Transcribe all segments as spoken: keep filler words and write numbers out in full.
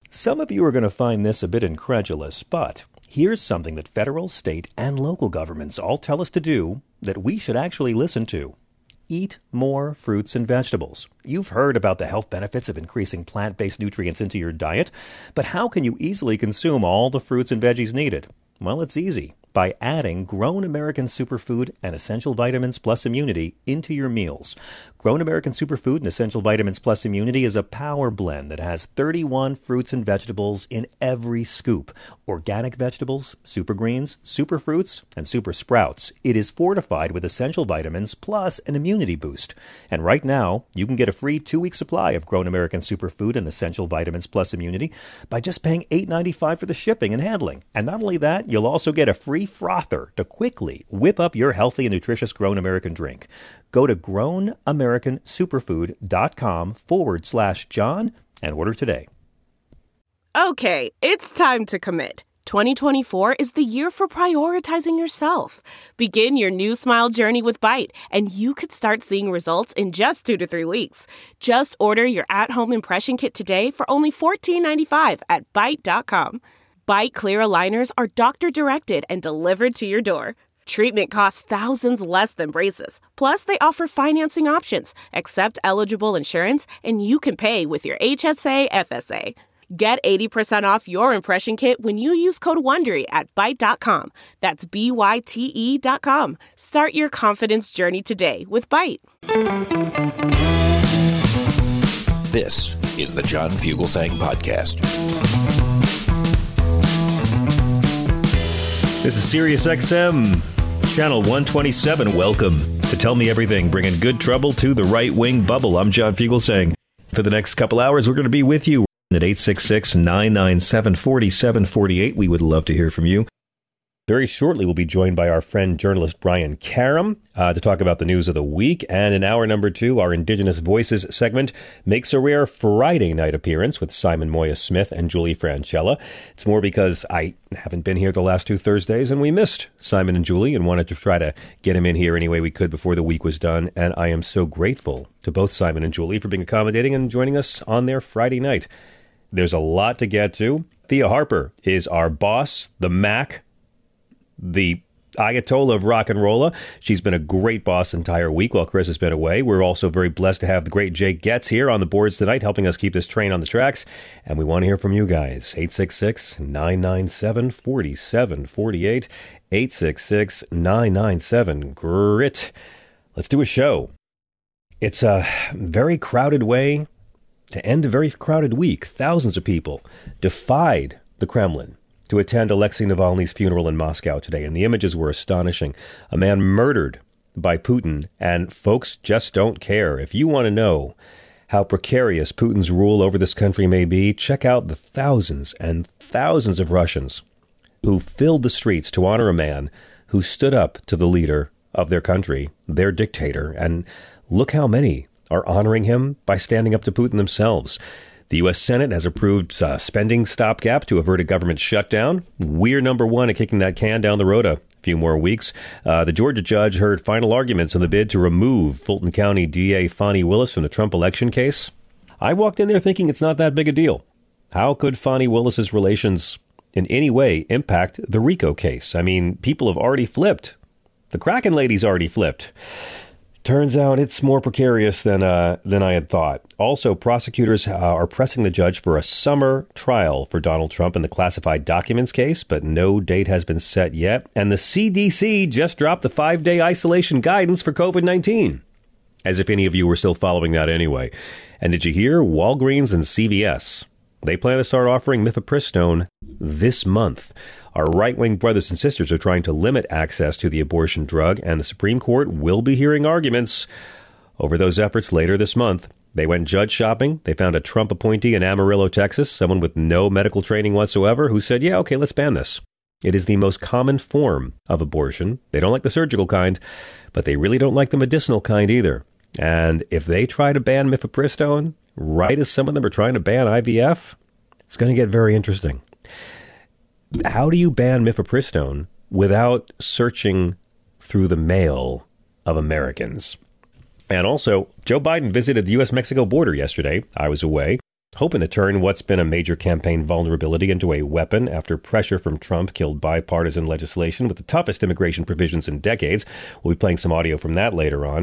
Some of you are going to find this a bit incredulous, but here's something that federal, state, and local governments all tell us to do that we should actually listen to. Eat more fruits and vegetables. You've heard about the health benefits of increasing plant-based nutrients into your diet, but how can you easily consume all the fruits and veggies needed? Well, it's easy. By adding Grown American Superfood and Essential Vitamins Plus Immunity into your meals. Grown American Superfood and Essential Vitamins Plus Immunity is a power blend that has thirty-one fruits and vegetables in every scoop. Organic vegetables, super greens, super fruits, and super sprouts. It is fortified with essential vitamins plus an immunity boost. And right now, you can get a free two-week supply of Grown American Superfood and Essential Vitamins Plus Immunity by just paying eight dollars and ninety-five cents for the shipping and handling. And not only that, you'll also get a free frother to quickly whip up your healthy and nutritious Grown American drink. Go to grownamericansuperfood.com forward slash John and order today. Okay, it's time to commit. twenty twenty-four is the year for prioritizing yourself. Begin your new smile journey with Byte, and you could start seeing results in just two to three weeks. Just order your at-home impression kit today for only fourteen ninety-five at byte dot com. Byte Clear aligners are doctor-directed and delivered to your door. Treatment costs thousands less than braces. Plus, they offer financing options, accept eligible insurance, and you can pay with your H S A F S A. Get eighty percent off your impression kit when you use code WONDERY at byte dot com. That's B Y T E dot com. Start your confidence journey today with Byte. This is the John Fugelsang Podcast. This is Sirius X M, channel one twenty-seven. Welcome to Tell Me Everything, bringing good trouble to the right-wing bubble. I'm John Fugelsang. For the next couple hours, we're going to be with you at eight six six, nine nine seven, four seven four eight. We would love to hear from you. Very shortly, we'll be joined by our friend, journalist Brian Karem, uh, to talk about the news of the week. And in hour number two, our Indigenous Voices segment makes a rare Friday night appearance with Simon Moya Smith and Julie Franchella. It's more because I haven't been here the last two Thursdays, and we missed Simon and Julie and wanted to try to get him in here any way we could before the week was done. And I am so grateful to both Simon and Julie for being accommodating and joining us on their Friday night. There's a lot to get to. Thea Harper is our boss, the Mac, the Ayatollah of rock and rolla. She's been a great boss the entire week while Chris has been away. We're also very blessed to have the great Jake Getz here on the boards tonight, helping us keep this train on the tracks. And we want to hear from you guys. eight six six, nine nine seven, four seven four eight. eight six six, nine nine seven, GRIT. Let's do a show. It's a very crowded way to end a very crowded week. Thousands of people defied the Kremlin to attend Alexei Navalny's funeral in Moscow today, and the images were astonishing. A man murdered by Putin, and folks just don't care. If you want to know how precarious Putin's rule over this country may be, check out the thousands and thousands of Russians who filled the streets to honor a man who stood up to the leader of their country, their dictator, and look how many are honoring him by standing up to Putin themselves. The U S Senate has approved a spending stopgap to avert a government shutdown. We're number one at kicking that can down the road a few more weeks. Uh, the Georgia judge heard final arguments on the bid to remove Fulton County D A Fani Willis from the Trump election case. I walked in there thinking it's not that big a deal. How could Fani Willis's relations in any way impact the RICO case? I mean, people have already flipped. The Kraken lady's already flipped. Turns out it's more precarious than uh, than I had thought. Also, prosecutors uh, are pressing the judge for a summer trial for Donald Trump in the classified documents case, but no date has been set yet. And the C D C just dropped the five-day isolation guidance for COVID nineteen. As if any of you were still following that anyway. And did you hear? Walgreens and C V S, they plan to start offering mifepristone this month. Our right-wing brothers and sisters are trying to limit access to the abortion drug, and the Supreme Court will be hearing arguments over those efforts later this month. They went judge shopping. They found a Trump appointee in Amarillo, Texas, someone with no medical training whatsoever, who said, yeah, okay, let's ban this. It is the most common form of abortion. They don't like the surgical kind, but they really don't like the medicinal kind either. And if they try to ban mifepristone, right as some of them are trying to ban I V F, it's going to get very interesting. How do you ban mifepristone without searching through the mail of Americans? And also, Joe Biden visited the U S Mexico border yesterday. I was away. hoping to turn what's been a major campaign vulnerability into a weapon after pressure from Trump killed bipartisan legislation with the toughest immigration provisions in decades. We'll be playing some audio from that later on.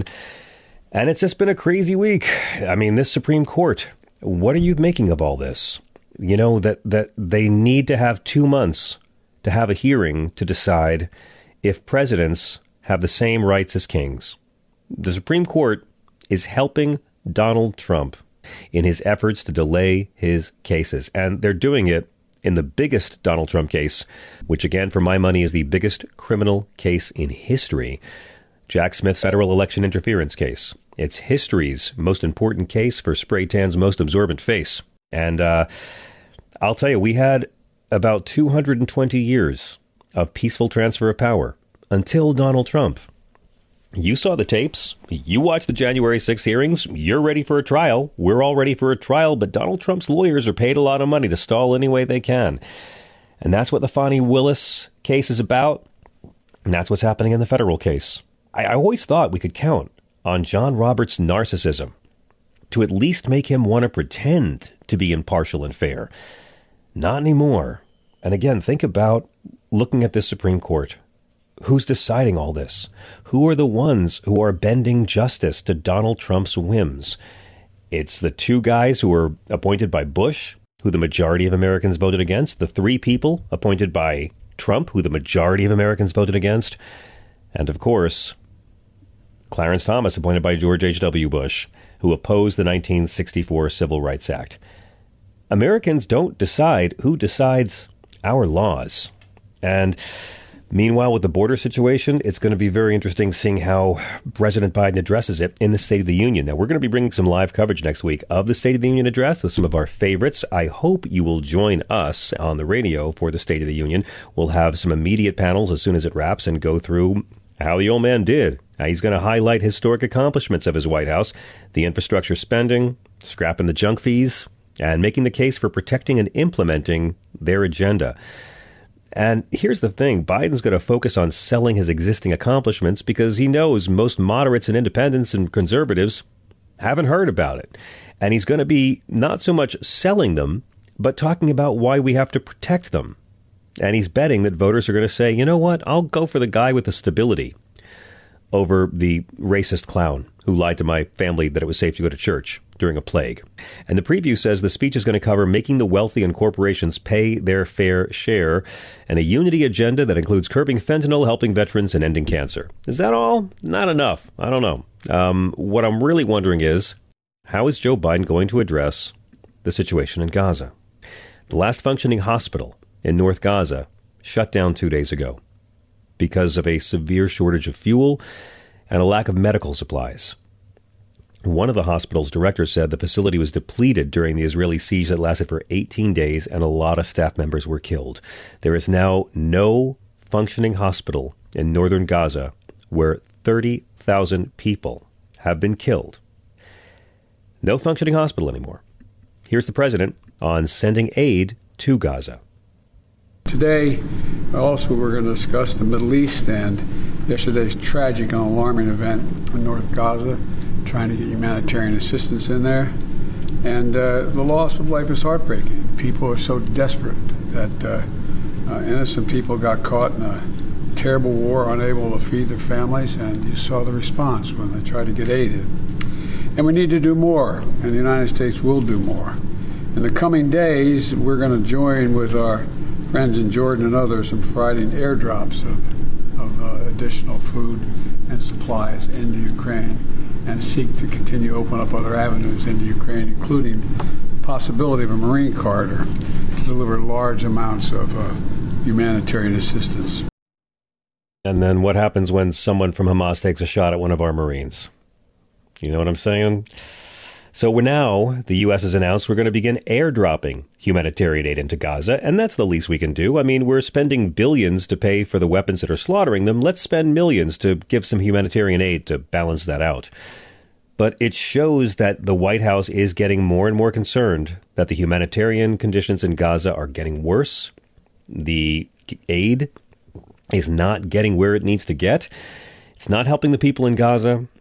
And it's just been a crazy week. I mean, this Supreme Court, what are you making of all this? You know, that, that they need to have two months to have a hearing to decide if presidents have the same rights as kings. The Supreme Court is helping Donald Trump in his efforts to delay his cases. And they're doing it in the biggest Donald Trump case, which, again, for my money, is the biggest criminal case in history. Jack Smith's federal election interference case. It's history's most important case for Spray Tan's most absorbent face. And uh, I'll tell you, we had about two hundred twenty years of peaceful transfer of power until Donald Trump. You saw the tapes. You watched the January sixth hearings. You're ready for a trial. We're all ready for a trial, but Donald Trump's lawyers are paid a lot of money to stall any way they can. And that's what the Fani Willis case is about. And that's what's happening in the federal case. I, I always thought we could count on John Roberts' narcissism to at least make him want to pretend to be impartial and fair. Not anymore. And again, think about looking at this Supreme Court. Who's deciding all this? Who are the ones who are bending justice to Donald Trump's whims? It's the two guys who were appointed by Bush, who the majority of Americans voted against, the three people appointed by Trump, who the majority of Americans voted against, and of course, Clarence Thomas, appointed by George H W. Bush, who opposed the nineteen sixty-four Civil Rights Act. Americans don't decide who decides our laws. And meanwhile, with the border situation, it's going to be very interesting seeing how President Biden addresses it in the State of the Union. Now, we're going to be bringing some live coverage next week of the State of the Union address with some of our favorites. I hope you will join us on the radio for the State of the Union. We'll have some immediate panels as soon as it wraps and go through how the old man did. Now, he's going to highlight historic accomplishments of his White House, the infrastructure spending, scrapping the junk fees, and making the case for protecting and implementing their agenda. And here's the thing, Biden's going to focus on selling his existing accomplishments because he knows most moderates and independents and conservatives haven't heard about it. And he's going to be not so much selling them, but talking about why we have to protect them. And he's betting that voters are going to say, you know what, I'll go for the guy with the stability over the racist clown who lied to my family that it was safe to go to church during a plague. And the preview says the speech is going to cover making the wealthy and corporations pay their fair share and a unity agenda that includes curbing fentanyl, helping veterans, and ending cancer. Is that all? Not enough. I don't know. Um, what I'm really wondering is, how is Joe Biden going to address the situation in Gaza? The last functioning hospital in North Gaza shut down two days ago because of a severe shortage of fuel and a lack of medical supplies. One of the hospital's directors said the facility was depleted during the Israeli siege that lasted for eighteen days, and a lot of staff members were killed. There is now no functioning hospital in northern Gaza where thirty thousand people have been killed. No functioning hospital anymore. Here's the president on sending aid to Gaza. Today, also, we're going to discuss the Middle East and yesterday's tragic and alarming event in North Gaza, trying to get humanitarian assistance in there. And uh, the loss of life is heartbreaking. People are so desperate that uh, uh, innocent people got caught in a terrible war, unable to feed their families, and you saw the response when they tried to get aid in. And we need to do more, and the United States will do more. In the coming days, we're going to join with our friends in Jordan and others in providing airdrops of, of uh, additional food and supplies into Ukraine and seek to continue to open up other avenues into Ukraine, including the possibility of a Marine corridor to deliver large amounts of uh, humanitarian assistance. And then what happens when someone from Hamas takes a shot at one of our Marines? You know what I'm saying? So we're now, the U S has announced we're going to begin airdropping humanitarian aid into Gaza, and that's the least we can do. I mean, we're spending billions to pay for the weapons that are slaughtering them. Let's spend millions to give some humanitarian aid to balance that out. But it shows that the White House is getting more and more concerned that the humanitarian conditions in Gaza are getting worse. The aid is not getting where it needs to get. It's not helping the people in Gaza.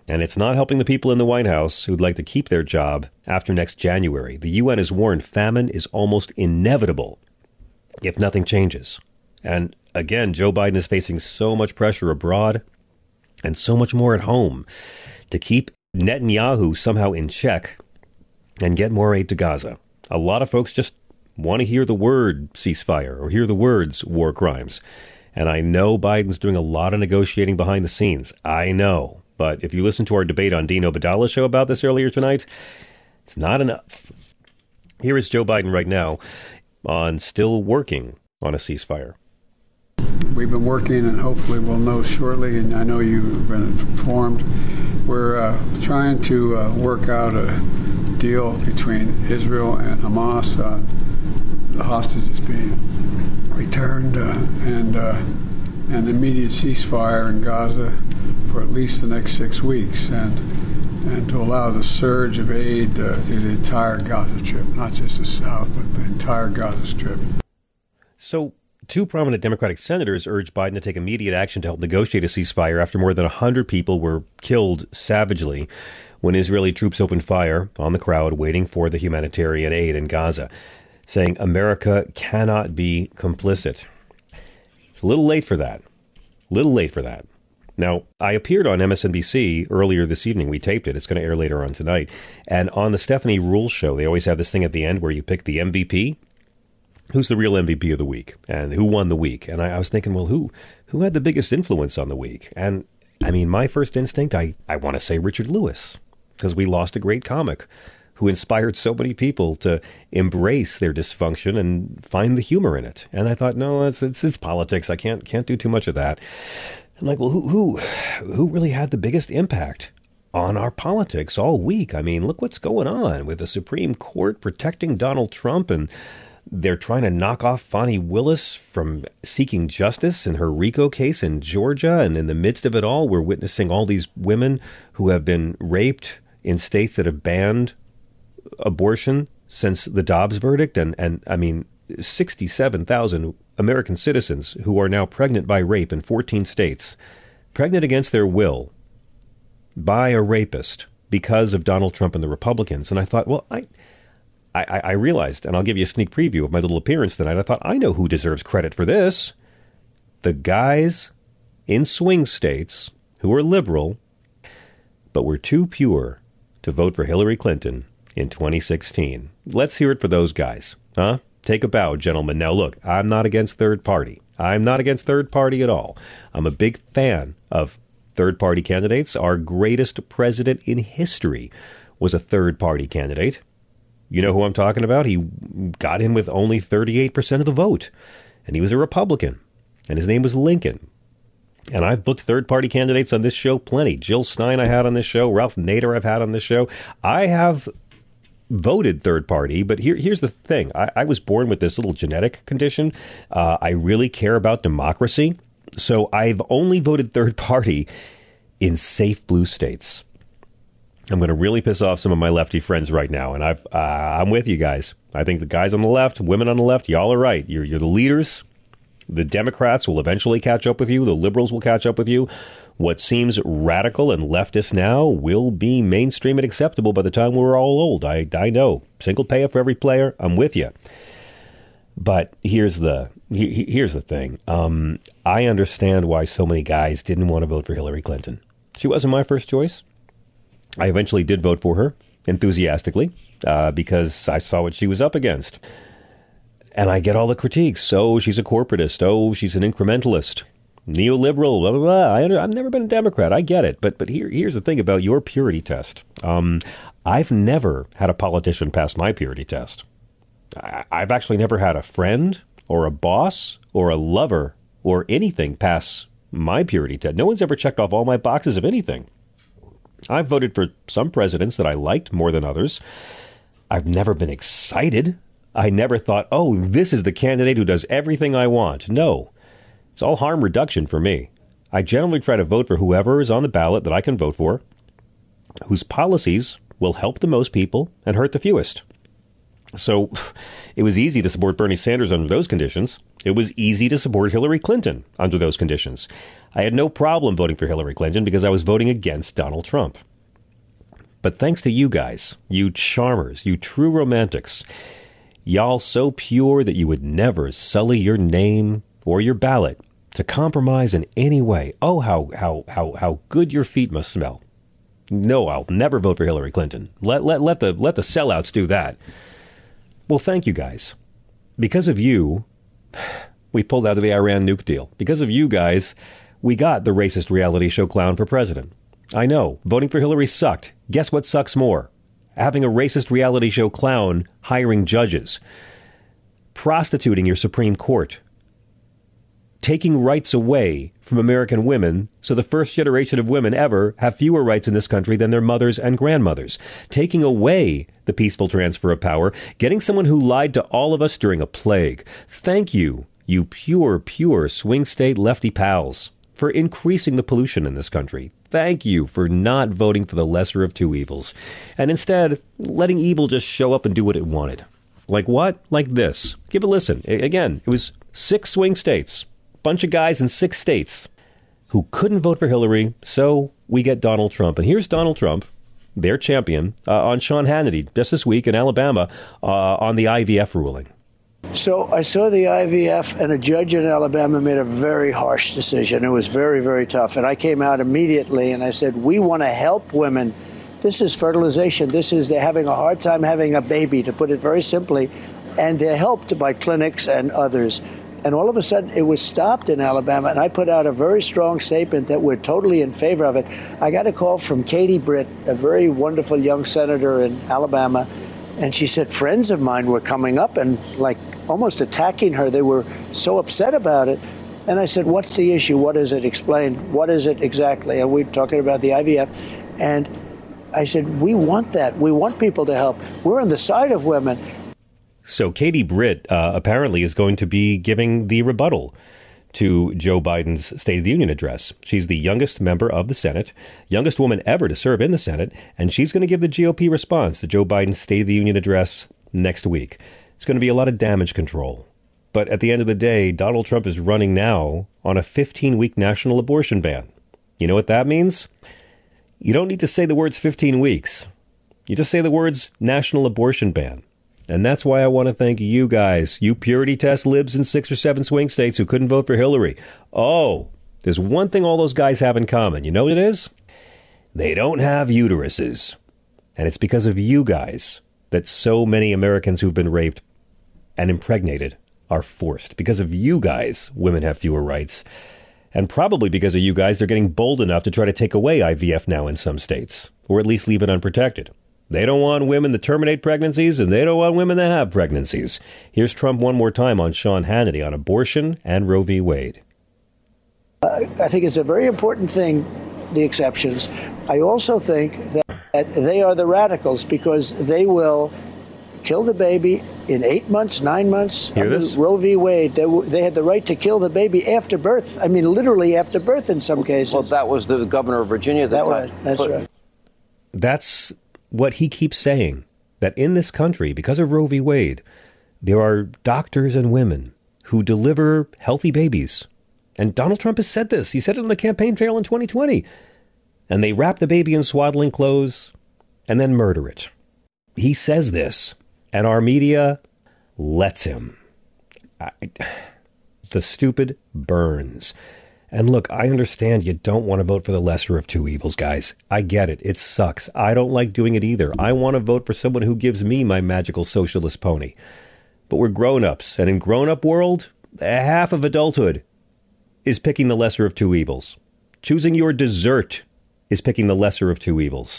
And it's not helping the people in the White House who'd like to keep their job after next January. The U N has warned famine is almost inevitable if nothing changes. And again, Joe Biden is facing so much pressure abroad and so much more at home to keep Netanyahu somehow in check and get more aid to Gaza. A lot of folks just want to hear the word ceasefire or hear the words war crimes. And I know Biden's doing a lot of negotiating behind the scenes. I know. But if you listen to our debate on Dean Obeidallah's show about this earlier tonight, it's not enough. Here is Joe Biden right now on still working on a ceasefire. We've been working, and hopefully we'll know shortly, and I know you've been informed. We're uh, trying to uh, work out a deal between Israel and Hamas. Uh, the hostages being returned uh, and uh, an immediate ceasefire in Gaza for at least the next six weeks, and and to allow the surge of aid uh, to the entire Gaza Strip, not just the South, but the entire Gaza Strip. So two prominent Democratic senators urged Biden to take immediate action to help negotiate a ceasefire after more than one hundred people were killed savagely when Israeli troops opened fire on the crowd waiting for the humanitarian aid in Gaza, saying America cannot be complicit. It's a little late for that. A little late for that. Now, I appeared on M S N B C earlier this evening. We taped it. It's going to air later on tonight. And on the Stephanie Ruhle show, they always have this thing at the end where you pick the M V P. Who's the real M V P of the week? And who won the week? And I, I was thinking, well, who who had the biggest influence on the week? And, I mean, my first instinct, I, I want to say Richard Lewis, because we lost a great comic who inspired so many people to embrace their dysfunction and find the humor in it. And I thought, no, it's it's, it's politics. I can't can't do too much of that. I'm like, well, who who who really had the biggest impact on our politics all week? I mean, look what's going on with the Supreme Court protecting Donald Trump, and they're trying to knock off Fani Willis from seeking justice in her RICO case in Georgia. And in the midst of it all, we're witnessing all these women who have been raped in states that have banned abortion since the Dobbs verdict. And, and I mean, sixty-seven thousand American citizens who are now pregnant by rape in fourteen states, pregnant against their will by a rapist because of Donald Trump and the Republicans. And I thought, well, I, I, I realized, and I'll give you a sneak preview of my little appearance tonight. I thought, I know who deserves credit for this. The guys in swing states who are liberal, but were too pure to vote for Hillary Clinton in twenty sixteen. Let's hear it for those guys, huh? Take a bow, gentlemen. Now, look, I'm not against third party. I'm not against third party at all. I'm a big fan of third party candidates. Our greatest president in history was a third party candidate. You know who I'm talking about? He got in with only thirty-eight percent of the vote, and he was a Republican, and his name was Lincoln. And I've booked third party candidates on this show plenty. Jill Stein I had on this show. Ralph Nader I've had on this show. I have voted third party, but here, here's the thing. I, I was born with this little genetic condition. Uh, I really care about democracy. So I've only voted third party in safe blue states. I'm going to really piss off some of my lefty friends right now. And I've, uh, I'm with you guys. I think the guys on the left, women on the left, y'all are right. You're, you're the leaders. The Democrats will eventually catch up with you. The liberals will catch up with you. What seems radical and leftist now will be mainstream and acceptable by the time we're all old. I, I know. Single payer for every player. I'm with you. But here's the he, here's the thing. Um, I understand why so many guys didn't want to vote for Hillary Clinton. She wasn't my first choice. I eventually did vote for her enthusiastically uh, because I saw what she was up against. And I get all the critiques. Oh, she's a corporatist. Oh, she's an incrementalist. Neoliberal, blah, blah, blah. I under, I've never been a Democrat. I get it. But but here here's the thing about your purity test. Um, I've never had a politician pass my purity test. I, I've actually never had a friend or a boss or a lover or anything pass my purity test. No one's ever checked off all my boxes of anything. I've voted for some presidents that I liked more than others. I've never been excited. I never thought, oh, this is the candidate who does everything I want. No. It's all harm reduction for me. I generally try to vote for whoever is on the ballot that I can vote for, whose policies will help the most people and hurt the fewest. So it was easy to support Bernie Sanders under those conditions. It was easy to support Hillary Clinton under those conditions. I had no problem voting for Hillary Clinton because I was voting against Donald Trump. But thanks to you guys, you charmers, you true romantics, y'all so pure that you would never sully your name or your ballot to compromise in any way. Oh, how how how how good your feet must smell. No, I'll never vote for Hillary Clinton. Let let let the let the sellouts do that. Well, thank you guys. Because of you, we pulled out of the Iran nuke deal. Because of you guys, we got the racist reality show clown for president. I know, voting for Hillary sucked. Guess what sucks more? Having a racist reality show clown hiring judges, prostituting your Supreme Court, taking rights away from American women so the first generation of women ever have fewer rights in this country than their mothers and grandmothers, taking away the peaceful transfer of power, getting someone who lied to all of us during a plague. Thank you, you pure, pure swing state lefty pals, for increasing the pollution in this country. Thank you for not voting for the lesser of two evils, and instead letting evil just show up and do what it wanted. Like what? Like this. Give a listen. A- again, it was six swing states, bunch of guys in six states who couldn't vote for Hillary, so we get Donald Trump. And here's Donald Trump, their champion, uh, on Sean Hannity just this week in Alabama uh, on the I V F ruling. So I saw the I V F, and a judge in Alabama made a very harsh decision. It was very, very tough. And I came out immediately and I said, we want to help women. This is fertilization. This is they're having a hard time having a baby, to put it very simply. And they're helped by clinics and others. And all of a sudden, it was stopped in Alabama. And I put out a very strong statement that we're totally in favor of it. I got a call from Katie Britt, a very wonderful young senator in Alabama. And she said friends of mine were coming up and like almost attacking her. They were so upset about it. And I said, what's the issue? What is it? Explain. What is it exactly? And we're talking about the I V F. And I said, we want that. We want people to help. We're on the side of women. So Katie Britt uh, apparently is going to be giving the rebuttal to Joe Biden's State of the Union address. She's the youngest member of the Senate, youngest woman ever to serve in the Senate, and she's going to give the G O P response to Joe Biden's State of the Union address next week. It's going to be a lot of damage control. But at the end of the day, Donald Trump is running now on a fifteen-week national abortion ban. You know what that means? You don't need to say the words fifteen weeks. You just say the words national abortion ban. And that's why I want to thank you guys, you purity test libs in six or seven swing states who couldn't vote for Hillary. Oh, there's one thing all those guys have in common. You know what it is? They don't have uteruses. And it's because of you guys that so many Americans who've been raped and impregnated are forced. Because of you guys, women have fewer rights. And probably because of you guys, they're getting bold enough to try to take away I V F now in some states, or at least leave it unprotected. They don't want women to terminate pregnancies, and they don't want women to have pregnancies. Here's Trump one more time on Sean Hannity on abortion and Roe v. Wade. Uh, I think it's a very important thing, the exceptions. I also think that, that they are the radicals because they will kill the baby in eight months, nine months. Hear this? Roe v. Wade, they, w- they had the right to kill the baby after birth. I mean, literally after birth in some cases. Well, that was the governor of Virginia at the that time. Right, that's but, right. That's what he keeps saying, that in this country, because of Roe v. Wade, there are doctors and women who deliver healthy babies. And Donald Trump has said this. He said it on the campaign trail in twenty twenty. And they wrap the baby in swaddling clothes and then murder it. He says this, and our media lets him. I, the stupid burns. And look, I understand you don't want to vote for the lesser of two evils, guys. I get it. It sucks. I don't like doing it either. I want to vote for someone who gives me my magical socialist pony. But we're grown-ups, and in grown-up world, half of adulthood is picking the lesser of two evils. Choosing your dessert is picking the lesser of two evils.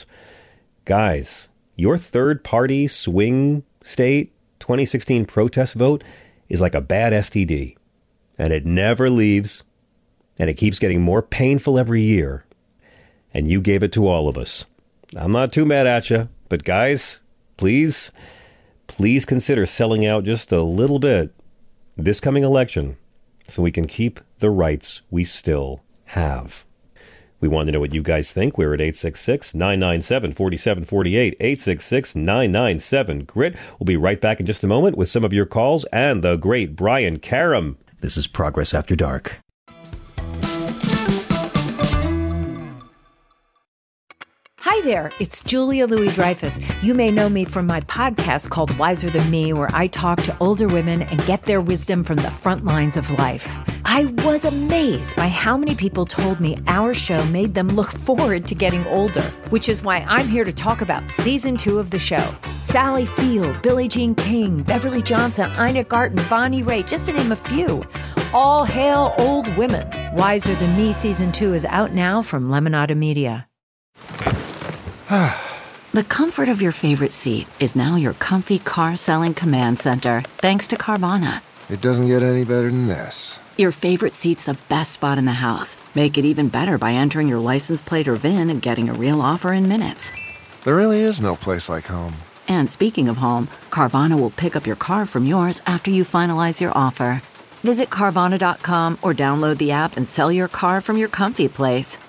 Guys, your third-party swing state twenty sixteen protest vote is like a bad S T D, and it never leaves. And it keeps getting more painful every year. And you gave it to all of us. I'm not too mad at you. But guys, please, please consider selling out just a little bit this coming election so we can keep the rights we still have. We want to know what you guys think. We're at eight six six, nine nine seven, four seven four eight, eight six six, nine nine seven, GRIT. We'll be right back in just a moment with some of your calls and the great Brian Karem. This is Progress After Dark. Hi there, it's Julia Louis-Dreyfus. You may know me from my podcast called Wiser Than Me, where I talk to older women and get their wisdom from the front lines of life. I was amazed by how many people told me our show made them look forward to getting older, which is why I'm here to talk about season two of the show. Sally Field, Billie Jean King, Beverly Johnson, Ina Garten, Bonnie Raitt, just to name a few. All hail old women. Wiser Than Me season two is out now from Lemonada Media. The comfort of your favorite seat is now your comfy car-selling command center, thanks to Carvana. It doesn't get any better than this. Your favorite seat's the best spot in the house. Make it even better by entering your license plate or V I N and getting a real offer in minutes. There really is no place like home. And speaking of home, Carvana will pick up your car from yours after you finalize your offer. Visit Carvana dot com or download the app and sell your car from your comfy place.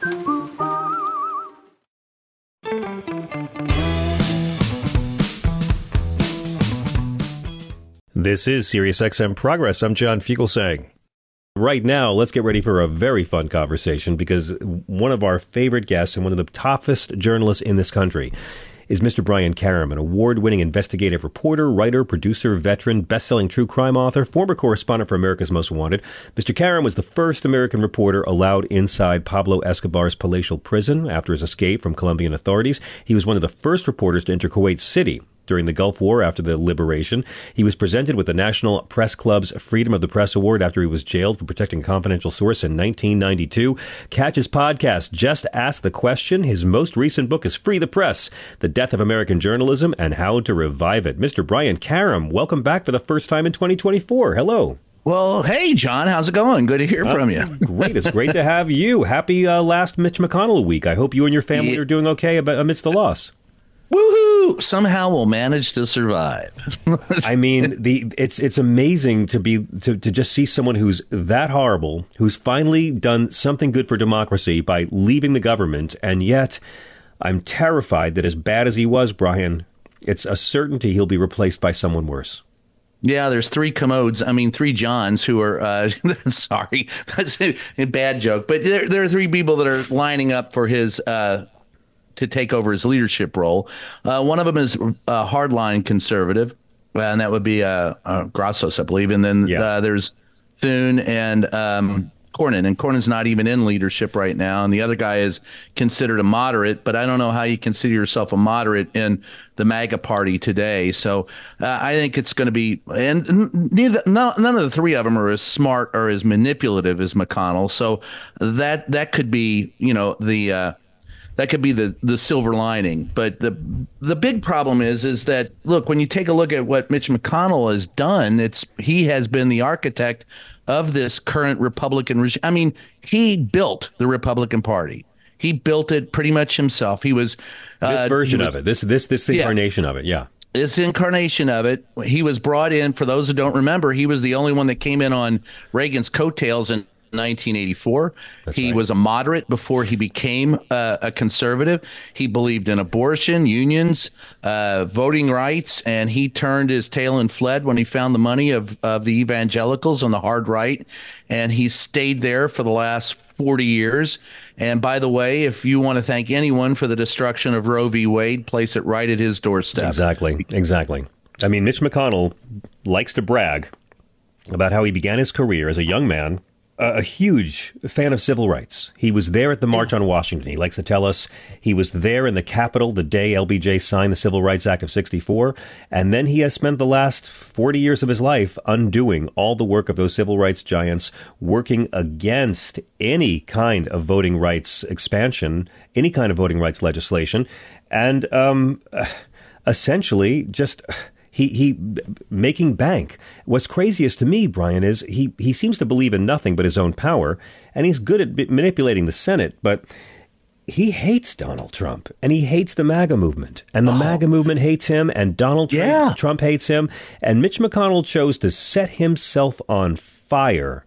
This is SiriusXM Progress. I'm John Fugelsang. Right now, let's get ready for a very fun conversation because one of our favorite guests and one of the toughest journalists in this country is Mister Brian Karem, an award-winning investigative reporter, writer, producer, veteran, best-selling true crime author, former correspondent for America's Most Wanted. Mister Karem was the first American reporter allowed inside Pablo Escobar's palatial prison after his escape from Colombian authorities. He was one of the first reporters to enter Kuwait City during the Gulf War after the liberation. He was presented with the National Press Club's Freedom of the Press Award after he was jailed for protecting a confidential source in nineteen ninety-two. Catch his podcast, Just Ask the Question. His most recent book is Free the Press, The Death of American Journalism and How to Revive It. Mister Brian Karem, welcome back for the first time in twenty twenty-four. Hello. Well, hey, John, how's it going? Good to hear uh, from you. Great. It's great to have you. Happy uh, last Mitch McConnell week. I hope you and your family yeah. are doing okay amidst the loss. Woohoo! Somehow we'll manage to survive. I mean, the it's it's amazing to be to, to just see someone who's that horrible, who's finally done something good for democracy by leaving the government, and yet I'm terrified that as bad as he was, Brian, it's a certainty he'll be replaced by someone worse. Yeah, there's three commodes. I mean, three Johns who are, uh, sorry, that's a, a bad joke. But there, there are three people that are lining up for his, uh, to take over his leadership role. Uh, one of them is a hardline conservative, and that would be uh, uh, Grassos, I believe. And then yeah. uh, there's Thune and um, Cornyn. And Cornyn's not even in leadership right now. And the other guy is considered a moderate, but I don't know how you consider yourself a moderate in the MAGA party today. So uh, I think it's going to be, and neither, no, none of the three of them are as smart or as manipulative as McConnell. So that that could be, you know, the uh, that could be the the silver lining. But the the big problem is is that, look, when you take a look at what Mitch McConnell has done, it's he has been the architect of this current Republican regime. I mean, he built the Republican Party. He built it pretty much himself. He was uh, this version was, of it. This this this incarnation yeah. of it. Yeah, this incarnation of it. He was brought in. For those who don't remember, he was the only one that came in on Reagan's coattails in nineteen eighty-four. That's he right. was a moderate before he became uh, a conservative. He believed in abortion, unions, uh, voting rights, and he turned his tail and fled when he found the money of, of the evangelicals on the hard right. And he stayed there for the last forty years. And by the way, if you want to thank anyone for the destruction of Roe v. Wade, place it right at his doorstep. Exactly. Exactly. I mean, Mitch McConnell likes to brag about how he began his career as a young man, a huge fan of civil rights. He was there at the March on Washington. He likes to tell us he was there in the Capitol the day L B J signed the Civil Rights Act of sixty-four. And then he has spent the last forty years of his life undoing all the work of those civil rights giants, working against any kind of voting rights expansion, any kind of voting rights legislation. And um, essentially just... He he making bank. What's craziest to me, Brian, is he, he seems to believe in nothing but his own power, and he's good at manipulating the Senate, but he hates Donald Trump, and he hates the MAGA movement, and the oh. MAGA movement hates him, and Donald Trump, yeah. Trump hates him, and Mitch McConnell chose to set himself on fire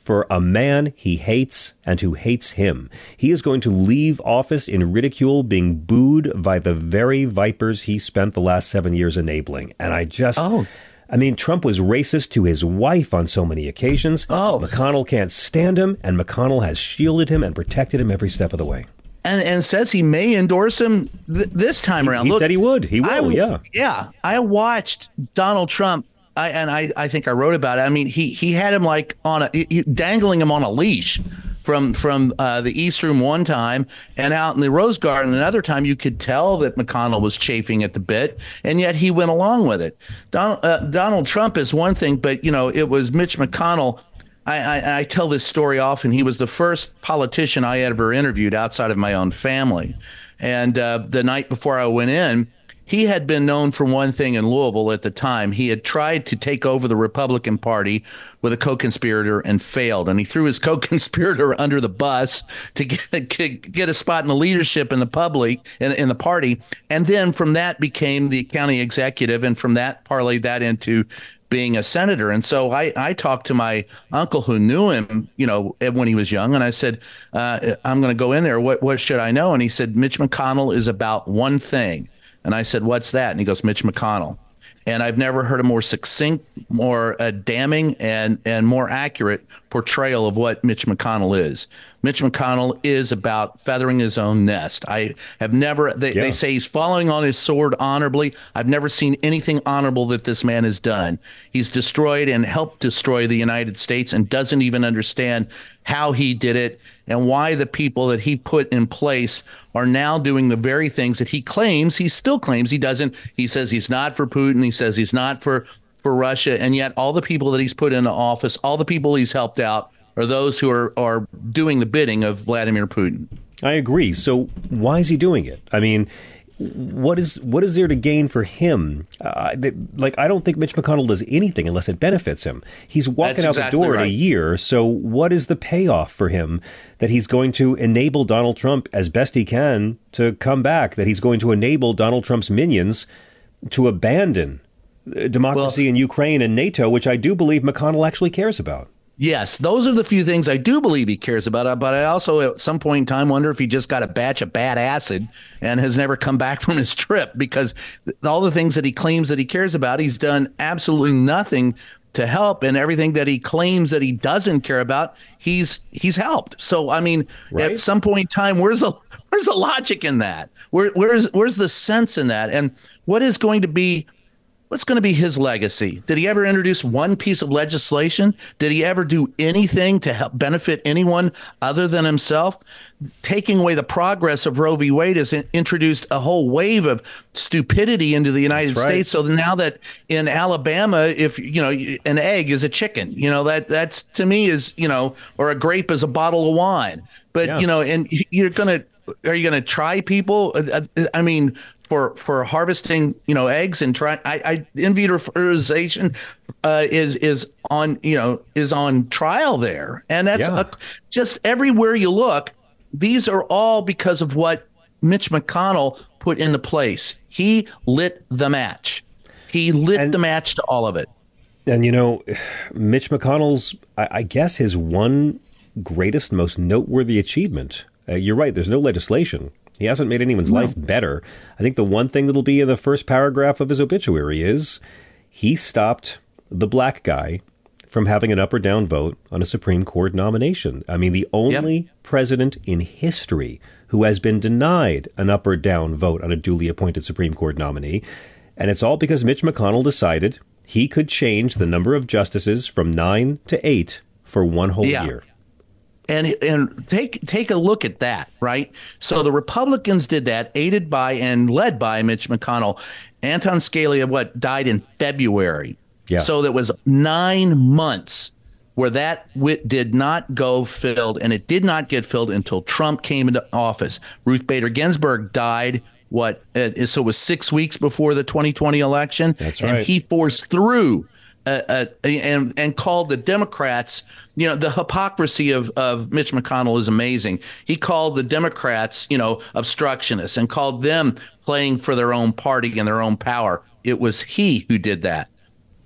for a man he hates and who hates him. He is going to leave office in ridicule, being booed by the very vipers he spent the last seven years enabling. And I just... Oh. I mean, Trump was racist to his wife on so many occasions. Oh. McConnell can't stand him, and McConnell has shielded him and protected him every step of the way. And and says he may endorse him th- this time around. He, he Look, said he would. He will, I, yeah. Yeah. I watched Donald Trump, I, and I, I think I wrote about it. I mean, he, he had him like on a, he, dangling him on a leash from from uh, the East Room one time, and out in the Rose Garden another time. You could tell that McConnell was chafing at the bit, and yet he went along with it. Donald, uh, Donald Trump is one thing, but, you know, it was Mitch McConnell. I, I, I tell this story often. He was the first politician I ever interviewed outside of my own family. And uh, the night before I went in, he had been known for one thing in Louisville at the time. He had tried to take over the Republican Party with a co-conspirator and failed. And he threw his co-conspirator under the bus to get, get a spot in the leadership in the public, in, in the party. And then from that became the county executive. And from that parlayed that into being a senator. And so I, I talked to my uncle who knew him, you know, when he was young. And I said, uh, I'm going to go in there. What, what should I know? And he said, Mitch McConnell is about one thing. And I said, what's that? And he goes, Mitch McConnell. And I've never heard a more succinct, more uh, damning and, and more accurate portrayal of what Mitch McConnell is. Mitch McConnell is about feathering his own nest. I have never, they, yeah. they say he's following on his sword honorably. I've never seen anything honorable that this man has done. He's destroyed and helped destroy the United States and doesn't even understand how he did it and why the people that he put in place are now doing the very things that he claims, he still claims he doesn't. He says he's not for Putin. He says he's not for, for Russia. And yet all the people that he's put into office, all the people he's helped out are those who are, are doing the bidding of Vladimir Putin. I agree. So why is he doing it? I mean, what is what is there to gain for him? Uh, that, like, I don't think Mitch McConnell does anything unless it benefits him. He's walking That's out exactly the door right. in a year. So what is the payoff for him that he's going to enable Donald Trump as best he can to come back, that he's going to enable Donald Trump's minions to abandon democracy well, in Ukraine and NATO, which I do believe McConnell actually cares about? Yes, those are the few things I do believe he cares about. But I also, at some point in time, wonder if he just got a batch of bad acid and has never come back from his trip, because all the things that he claims that he cares about, he's done absolutely nothing to help, and everything that he claims that he doesn't care about, he's he's helped. So, I mean, right? At some point in time, where's the where's the logic in that? Where where's where's the sense in that? And what is going to be What's going to be his legacy? Did he ever introduce one piece of legislation? Did he ever do anything to help benefit anyone other than himself? Taking away the progress of Roe v. Wade has introduced a whole wave of stupidity into the United That's right. States. So now that in Alabama, if, you know, an egg is a chicken, you know, that that's to me is, you know, or a grape is a bottle of wine. But, yeah. you know, and you're going to, are you going to try people? I mean, for for harvesting, you know, eggs and try, I, I in vitro fertilization uh, is is on, you know, is on trial there, and that's yeah. a, just everywhere you look. These are all because of what Mitch McConnell put into place. He lit the match. He lit and, the match to all of it. And you know, Mitch McConnell's, I, I guess, his one greatest, most noteworthy achievement. Uh, you're right. There's no legislation. He hasn't made anyone's no. life better. I think the one thing that'll be in the first paragraph of his obituary is he stopped the black guy from having an up or down vote on a Supreme Court nomination. I mean, the only yep. president in history who has been denied an up or down vote on a duly appointed Supreme Court nominee. And it's all because Mitch McConnell decided he could change the number of justices from nine to eight for one whole yeah. year. And and take take a look at that, right? So the Republicans did that, aided by and led by Mitch McConnell. Anton Scalia, what, died in February. Yeah. So that was nine months where that wit did not go filled, and it did not get filled until Trump came into office. Ruth Bader Ginsburg died, what, uh, so it was six weeks before the twenty twenty election. That's right. And he forced through uh, uh, and and called the Democrats. You know, the hypocrisy of, of Mitch McConnell is amazing. He called the Democrats, you know, obstructionists and called them playing for their own party and their own power. It was he who did that.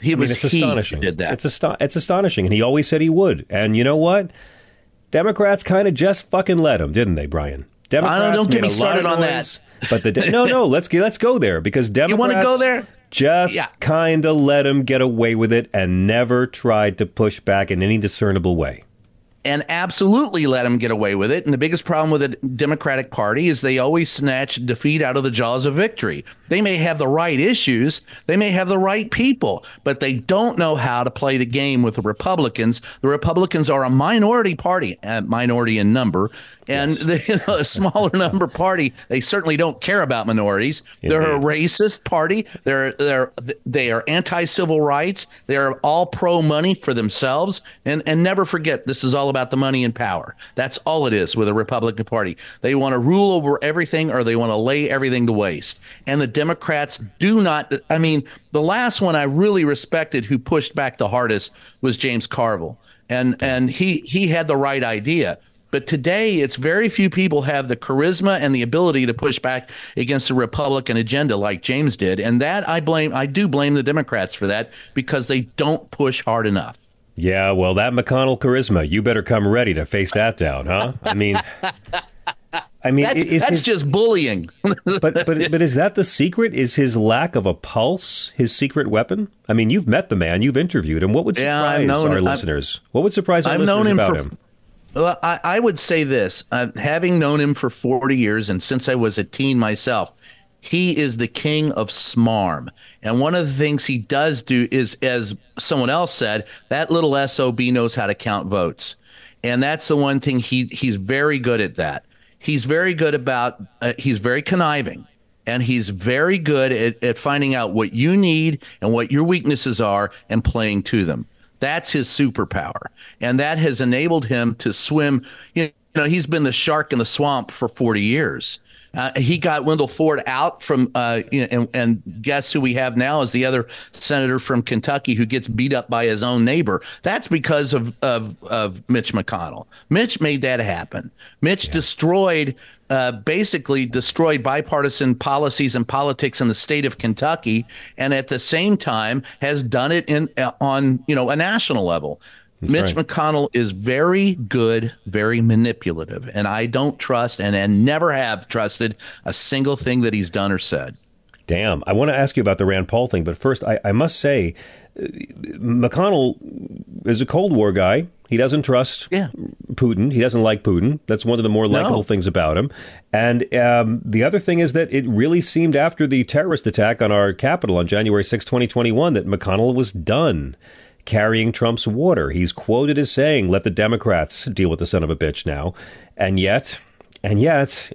He I mean, was it's he astonishing. who did that. It's, asto- it's astonishing. And he always said he would. And you know what? Democrats kind of just fucking let him, didn't they, Brian? Democrats I don't, don't get made me a lot started of on noise, that. But the de- no, no, let's get, let's go there because Democrats You want to go there? just Yeah. kind of let him get away with it and never tried to push back in any discernible way. And absolutely let him get away with it. And the biggest problem with the Democratic Party is they always snatch defeat out of the jaws of victory. They may have the right issues, they may have the right people, but they don't know how to play the game with the Republicans. The Republicans are a minority party, a minority in number, and yes. they, you know, a smaller number party. They certainly don't care about minorities. Indeed. They're a racist party. They're they're they are anti-civil rights. They're all pro money for themselves. And and never forget, this is all about the money and power. That's all it is with the Republican Party. They want to rule over everything, or they want to lay everything to waste. And the Democrats do not. I mean, the last one I really respected who pushed back the hardest was James Carville, and and he he had the right idea. But today, it's very few people have the charisma and the ability to push back against the Republican agenda like James did. And that I blame, I do blame the Democrats for that because they don't push hard enough. Yeah, well, that McConnell charisma, you better come ready to face that down, huh? I mean, I mean, that's, is that's his, just bullying. but but but is that the secret? Is his lack of a pulse his secret weapon? I mean, you've met the man, you've interviewed him. What would surprise yeah, known, our I've, listeners? What would surprise our I've listeners known him about for, him? Well, I, I would say this, uh, having known him for forty years and since I was a teen myself, he is the king of smarm. And one of the things he does do is, as someone else said, that little S O B knows how to count votes. And that's the one thing he he's very good at that. He's very good about, uh, he's very conniving. And he's very good at, at finding out what you need and what your weaknesses are and playing to them. That's his superpower. And that has enabled him to swim. You know, he's been the shark in the swamp for forty years. Uh, he got Wendell Ford out from, uh, you know, and, and guess who we have now is the other senator from Kentucky who gets beat up by his own neighbor. That's because of of, of Mitch McConnell. Mitch made that happen. Mitch yeah. destroyed, uh, basically destroyed bipartisan policies and politics in the state of Kentucky, and at the same time has done it in uh, on you know a national level. That's Mitch right. McConnell is very good, very manipulative, and I don't trust and, and never have trusted a single thing that he's done or said. Damn. I want to ask you about the Rand Paul thing, but first, I, I must say, uh, McConnell is a Cold War guy. He doesn't trust yeah. Putin. He doesn't like Putin. That's one of the more likable no. things about him. And um, the other thing is that it really seemed after the terrorist attack on our Capitol on January sixth, twenty twenty-one, that McConnell was done carrying Trump's water. He's quoted as saying, let the Democrats deal with the son of a bitch now. And yet, and yet,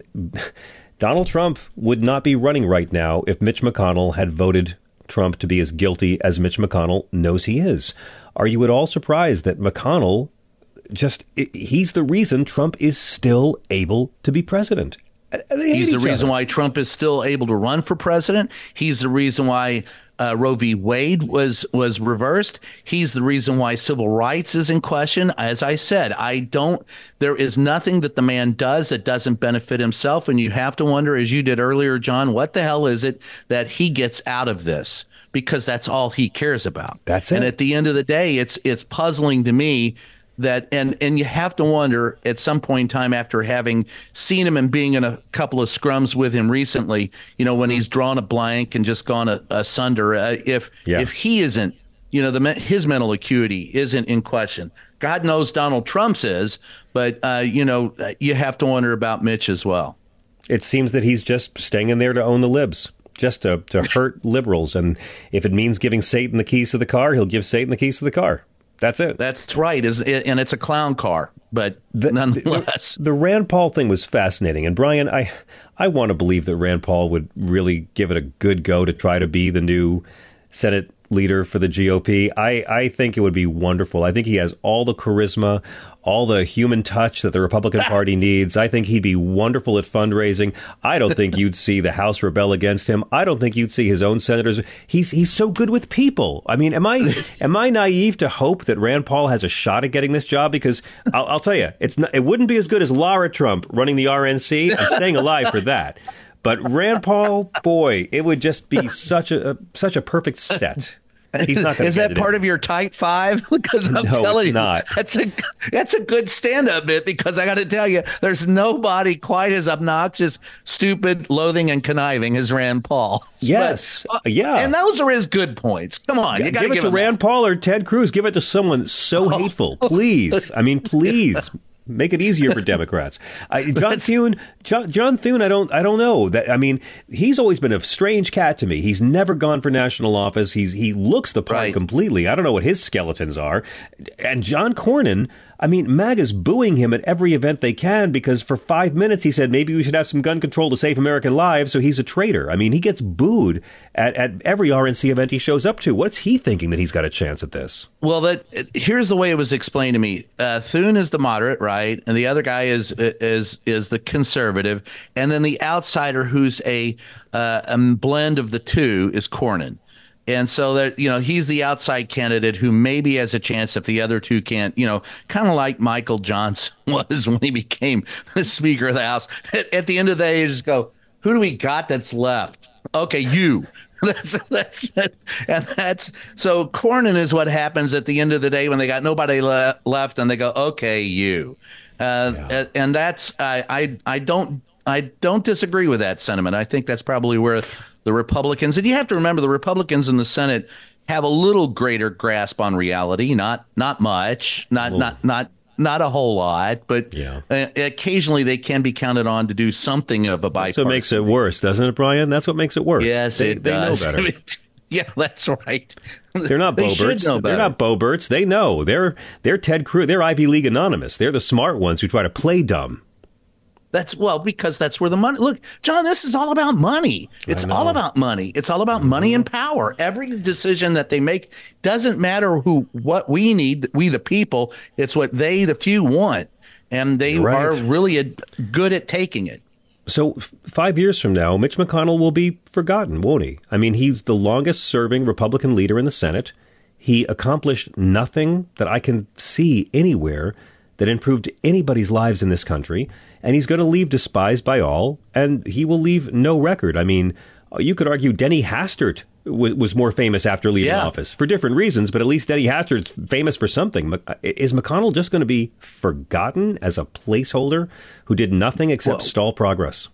Donald Trump would not be running right now if Mitch McConnell had voted Trump to be as guilty as Mitch McConnell knows he is. Are you at all surprised that McConnell just, he's the reason Trump is still able to be president? He's the reason why Trump is still able to run for president. He's the reason why Uh, Roe v. Wade was was reversed. He's the reason why civil rights is in question. As I said, I don't. There is nothing that the man does that doesn't benefit himself. And you have to wonder, as you did earlier, John, what the hell is it that he gets out of this? Because that's all he cares about. That's it. And at the end of the day, it's it's puzzling to me that and and you have to wonder at some point in time, after having seen him and being in a couple of scrums with him recently, you know, when he's drawn a blank and just gone a, asunder, uh, if yeah. if he isn't, you know, the his mental acuity isn't in question. God knows Donald Trump's is, but uh, you know, you have to wonder about Mitch as well. It seems that he's just staying in there to own the libs, just to to hurt liberals, and if it means giving Satan the keys to the car, he'll give Satan the keys to the car. That's it. That's right. Is and it's a clown car, but the, nonetheless. The, the Rand Paul thing was fascinating. And Brian, I I want to believe that Rand Paul would really give it a good go to try to be the new Senate leader for the G O P. I, I think it would be wonderful. I think he has all the charisma, all the human touch that the Republican Party needs. I think he'd be wonderful at fundraising. I don't think you'd see the House rebel against him. I don't think you'd see his own senators. He's he's so good with people. I mean, am I am I naive to hope that Rand Paul has a shot at getting this job? Because I'll, I'll tell you, it's not, it wouldn't be as good as Lara Trump running the R N C. I'm staying alive for that. But Rand Paul, boy, it would just be such a, a such a perfect set. He's not Is that part in. of your tight five? Because I'm no, telling you, not. that's a that's a good stand-up bit. Because I got to tell you, there's nobody quite as obnoxious, stupid, loathing, and conniving as Rand Paul. Yes, but, uh, yeah, and those are his good points. Come on, yeah, you got to give it give to him Rand that. Paul or Ted Cruz. Give it to someone so hateful, please. I mean, please. Make it easier for Democrats. Uh, John Thune, John, John Thune, I don't, I don't know. That I mean, he's always been a strange cat to me. He's never gone for national office. He's he looks the part Right. completely. I don't know what his skeletons are. And John Cornyn, I mean, MAGA's booing him at every event they can because for five minutes he said maybe we should have some gun control to save American lives. So he's a traitor. I mean, he gets booed at, at every R N C event he shows up to. What's he thinking that he's got a chance at this? Well, that here's the way it was explained to me. Uh, Thune is the moderate, right, and the other guy is is is the conservative, and then the outsider, who's a, uh, a blend of the two, is Cornyn. And so that, you know, he's the outside candidate who maybe has a chance if the other two can't, you know, kind of like Michael Johnson was when he became the Speaker of the House. At, at the end of the day, you just go, who do we got that's left? Okay, you. That's that's and that's so Cornyn is what happens at the end of the day when they got nobody le- left and they go, okay, you. Uh, yeah. And that's I, I I don't I don't disagree with that sentiment. I think that's probably where the Republicans, and you have to remember the Republicans in the Senate have a little greater grasp on reality, not not much, not well, not not not a whole lot, but yeah. uh, occasionally they can be counted on to do something of a bipartisan. So it makes it worse, doesn't it, Brian? That's what makes it worse. Yes, they, it they does. know better. Yeah, that's right. They're not they Boberts. Know they're not Boberts. They know. They're they're Ted Cruz. They're Ivy League anonymous. They're the smart ones who try to play dumb. That's well, because that's where the money. Look, John, this is all about money. It's all about money. It's all about mm-hmm. money and power. Every decision that they make doesn't matter who, what we need, we the people. It's what they, the few, want. And they right. are really a, good at taking it. So f- five years from now, Mitch McConnell will be forgotten, won't he? I mean, he's the longest serving Republican leader in the Senate. He accomplished nothing that I can see anywhere that improved anybody's lives in this country. And he's going to leave despised by all, and he will leave no record. I mean, you could argue Denny Hastert was, was more famous after leaving yeah. office for different reasons, but at least Denny Hastert's famous for something. Is McConnell just going to be forgotten as a placeholder who did nothing except well, stall progress?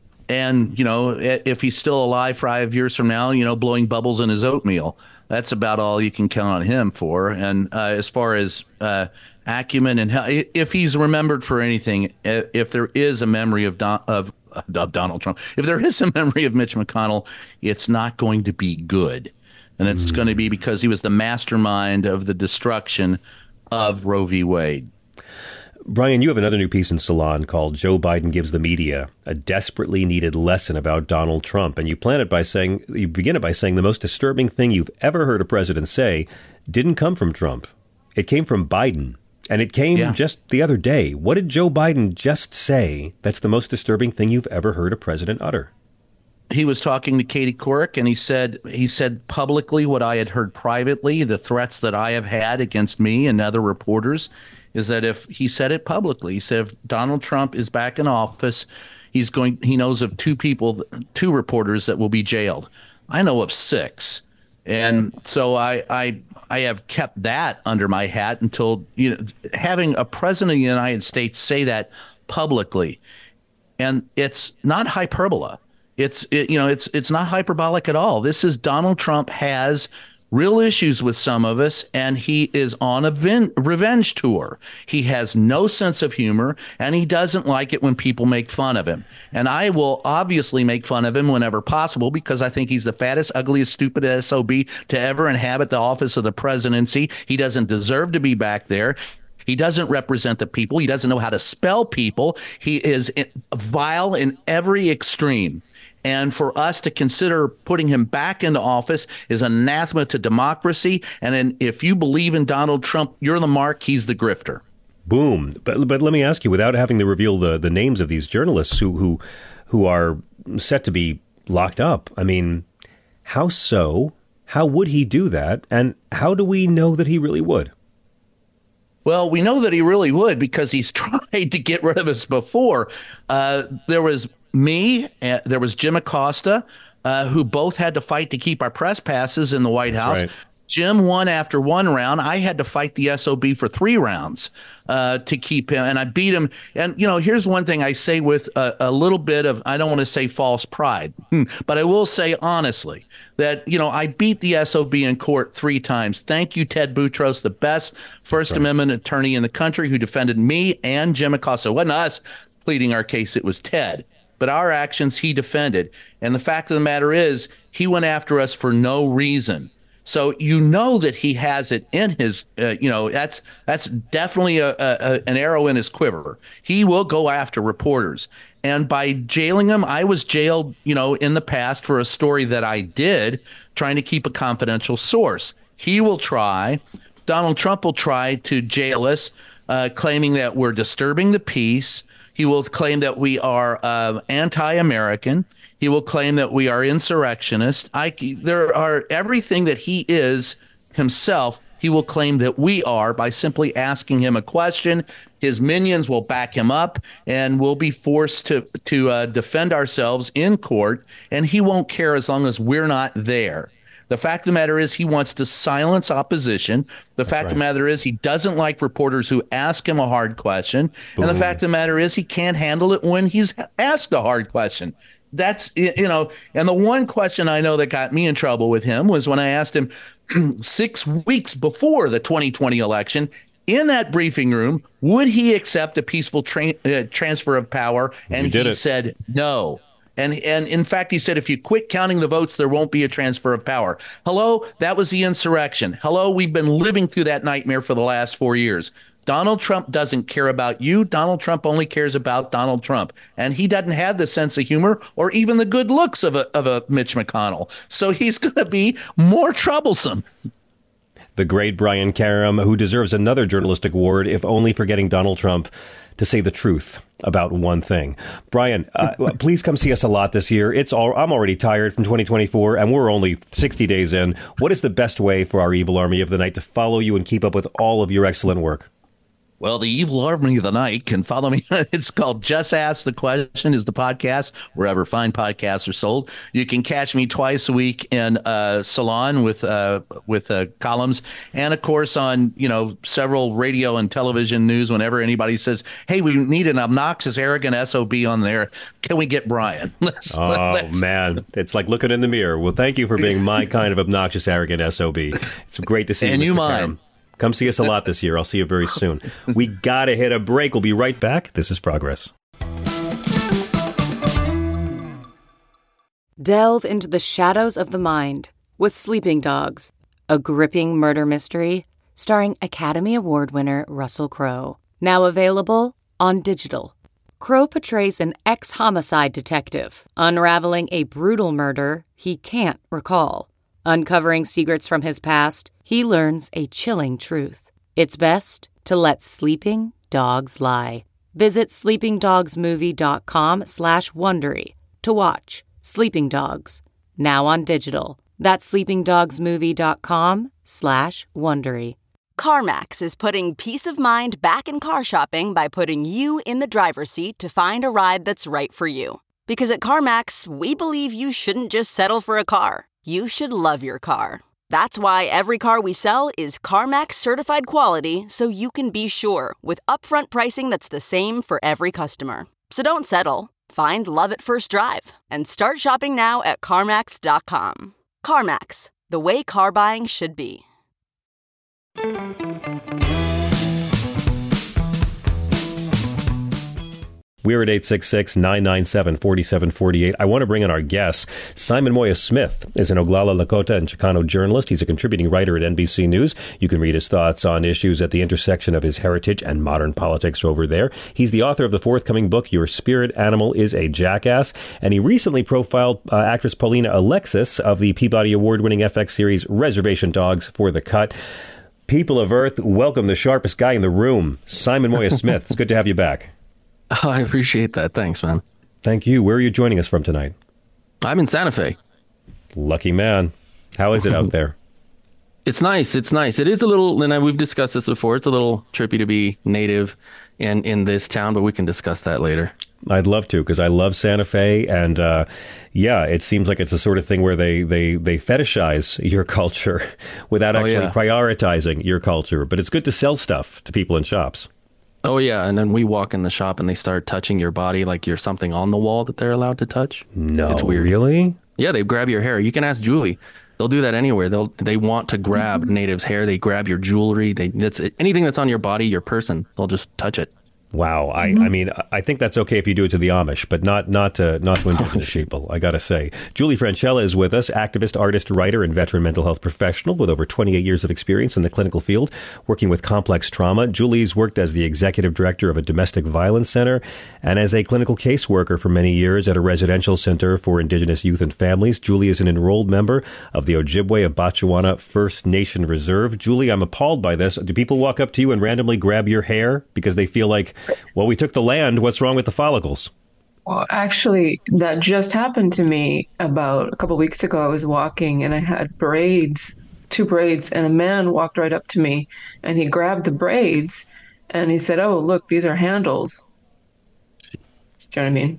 And, you know, if he's still alive five years from now, you know, blowing bubbles in his oatmeal, that's about all you can count on him for. And uh, as far as uh, acumen and how, if he's remembered for anything, if there is a memory of, Don, of of Donald Trump, if there is a memory of Mitch McConnell, it's not going to be good. And it's mm. going to be because he was the mastermind of the destruction of Roe v. Wade. Brian, you have another new piece in Salon called Joe Biden Gives the Media a Desperately Needed Lesson About Donald Trump. And you plan it by saying, you begin it by saying the most disturbing thing you've ever heard a president say didn't come from Trump. It came from Biden. And it came yeah. just the other day. What did Joe Biden just say that's the most disturbing thing you've ever heard a president utter? He was talking to Katie Couric, and he said he said publicly what I had heard privately, the threats that I have had against me and other reporters, is that if he said it publicly, he said if Donald Trump is back in office, he's going. He knows of two people, two reporters that will be jailed. I know of six. And so I, I I have kept that under my hat until, you know, having a president of the United States say that publicly. And it's not hyperbole. It's, it, you know, it's it's not hyperbolic at all. This is Donald Trump has real issues with some of us, and he is on a ven- revenge tour. He has no sense of humor, and he doesn't like it when people make fun of him. And I will obviously make fun of him whenever possible because I think he's the fattest, ugliest, stupid S O B to ever inhabit the office of the presidency. He doesn't deserve to be back there. He doesn't represent the people. He doesn't know how to spell people. He is vile in every extreme. And for us to consider putting him back into office is anathema to democracy. And then if you believe in Donald Trump, you're the mark. He's the grifter. Boom. But but let me ask you, without having to reveal the, the names of these journalists who, who who are set to be locked up, I mean, how so? How would he do that? And how do we know that he really would? Well, we know that he really would because he's tried to get rid of us before. Uh, there was me, uh, there was Jim Acosta, uh, who both had to fight to keep our press passes in the White House. Right. Jim won after one round. I had to fight the S O B for three rounds uh, to keep him, and I beat him. And, you know, here's one thing I say with a, a little bit of, I don't want to say false pride, but I will say honestly that, you know, I beat the S O B in court three times. Thank you, Ted Boutros, the best First right. Amendment attorney in the country who defended me and Jim Acosta. It wasn't us pleading our case, it was Ted. But our actions he defended. And the fact of the matter is, he went after us for no reason. So you know that he has it in his, uh, you know, that's that's definitely a, a, an arrow in his quiver. He will go after reporters. And by jailing him, I was jailed, you know, in the past for a story that I did, trying to keep a confidential source. He will try, Donald Trump will try to jail us, uh, claiming that we're disturbing the peace. He will claim that we are uh, anti-American. He will claim that we are insurrectionists. I, there are everything that he is himself, he will claim that we are by simply asking him a question. His minions will back him up, and we'll be forced to, to uh, defend ourselves in court, and he won't care as long as we're not there. The fact of the matter is he wants to silence opposition. The fact right. of the matter is he doesn't like reporters who ask him a hard question. Boom. And the fact of the matter is he can't handle it when he's asked a hard question. That's, you know, and the one question I know that got me in trouble with him was when I asked him six weeks before the twenty twenty election in that briefing room, would he accept a peaceful tra- uh, transfer of power? And he, he said no. And and in fact, he said, if you quit counting the votes, there won't be a transfer of power. Hello, that was the insurrection. Hello, we've been living through that nightmare for the last four years. Donald Trump doesn't care about you. Donald Trump only cares about Donald Trump. And he doesn't have the sense of humor or even the good looks of a, of a Mitch McConnell. So he's going to be more troublesome. The great Brian Karem, who deserves another journalistic award, if only for getting Donald Trump to say the truth about one thing. Brian, uh, please come see us a lot this year. It's all, I'm already tired from twenty twenty-four, and we're only sixty days in. What is the best way for our evil army of the night to follow you and keep up with all of your excellent work? Well, the evil army of the night can follow me. It's called Just Ask the Question is the podcast, wherever fine podcasts are sold. You can catch me twice a week in uh, Salon with uh, with uh, columns, and of course on you know several radio and television news. Whenever anybody says, "Hey, we need an obnoxious, arrogant S O B on there," can we get Brian? let's, oh let's. man, it's like looking in the mirror. Well, thank you for being my kind of obnoxious, arrogant S O B. It's great to see and you, you Mister mine. Karem. Come see us a lot this year. I'll see you very soon. We got to hit a break. We'll be right back. This is Progress. Delve into the shadows of the mind with Sleeping Dogs, a gripping murder mystery starring Academy Award winner Russell Crowe. Now available on digital. Crowe portrays an ex-homicide detective unraveling a brutal murder he can't recall. Uncovering secrets from his past, he learns a chilling truth. It's best to let sleeping dogs lie. Visit sleepingdogsmovie.com slash Wondery to watch Sleeping Dogs, now on digital. That's sleepingdogsmovie.com slash Wondery. CarMax is putting peace of mind back in car shopping by putting you in the driver's seat to find a ride that's right for you. Because at CarMax, we believe you shouldn't just settle for a car. You should love your car. That's why every car we sell is CarMax certified quality, so you can be sure with upfront pricing that's the same for every customer. So don't settle. Find love at first drive and start shopping now at CarMax dot com. CarMax, the way car buying should be. We're at eight six six, nine nine seven, four seven four eight. I want to bring in our guest. Simon Moya Smith is an Oglala Lakota and Chicano journalist. He's a contributing writer at N B C News. You can read his thoughts on issues at the intersection of his heritage and modern politics over there. He's the author of the forthcoming book, Your Spirit Animal is a Jackass. And he recently profiled uh, actress Paulina Alexis of the Peabody Award-winning F X series Reservation Dogs for the Cut. People of Earth, welcome the sharpest guy in the room, Simon Moya Smith. It's good to have you back. Oh, I appreciate that. Thanks, man. Thank you. Where are you joining us from tonight? I'm in Santa Fe. Lucky man. How is it out there? It's nice. It's nice. It is a little, and we've discussed this before. It's a little trippy to be native in, in this town, but we can discuss that later. I'd love to, because I love Santa Fe. And uh, yeah, it seems like it's the sort of thing where they, they, they fetishize your culture without actually oh, yeah. prioritizing your culture. But it's good to sell stuff to people in shops. Oh, yeah. And then we walk in the shop and they start touching your body like you're something on the wall that they're allowed to touch. No, it's weird. Really? Yeah, they grab your hair. You can ask Julie. They'll do that anywhere. They'll they want to grab mm-hmm. natives' hair. They grab your jewelry. They that's anything that's on your body, your person. They'll just touch it. Wow. I, mm-hmm. I mean, I think that's okay if you do it to the Amish, but not not to, not to indigenous people, I got to say. Julie Franchella is with us, activist, artist, writer, and veteran mental health professional with over twenty-eight years of experience in the clinical field, working with complex trauma. Julie's worked as the executive director of a domestic violence center and as a clinical caseworker for many years at a residential center for indigenous youth and families. Julie is an enrolled member of the Ojibwe of Batchewana First Nation Reserve. Julie, I'm appalled by this. Do people walk up to you and randomly grab your hair because they feel like, well, we took the land. What's wrong with the follicles? Well, actually, that just happened to me about a couple of weeks ago. I was walking and I had braids, two braids, and a man walked right up to me and he grabbed the braids and he said, "Oh, look, these are handles." Do you know what I mean?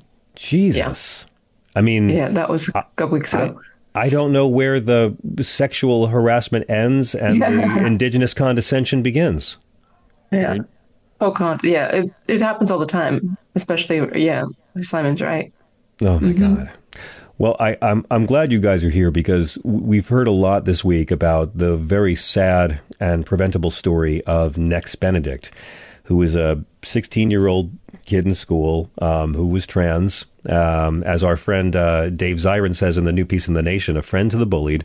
Jesus. Yeah. I mean, yeah, that was a couple weeks ago. I, I don't know where the sexual harassment ends and yeah. the indigenous condescension begins. Yeah. Oh, con- yeah, it, it happens all the time, especially, yeah, Simon's right. Oh, my mm-hmm. God. Well, I, I'm I'm glad you guys are here because we've heard a lot this week about the very sad and preventable story of Nex Benedict, who is a sixteen-year-old kid in school um, who was trans. Um, as our friend uh, Dave Zirin says in the new piece in The Nation, a friend to the bullied,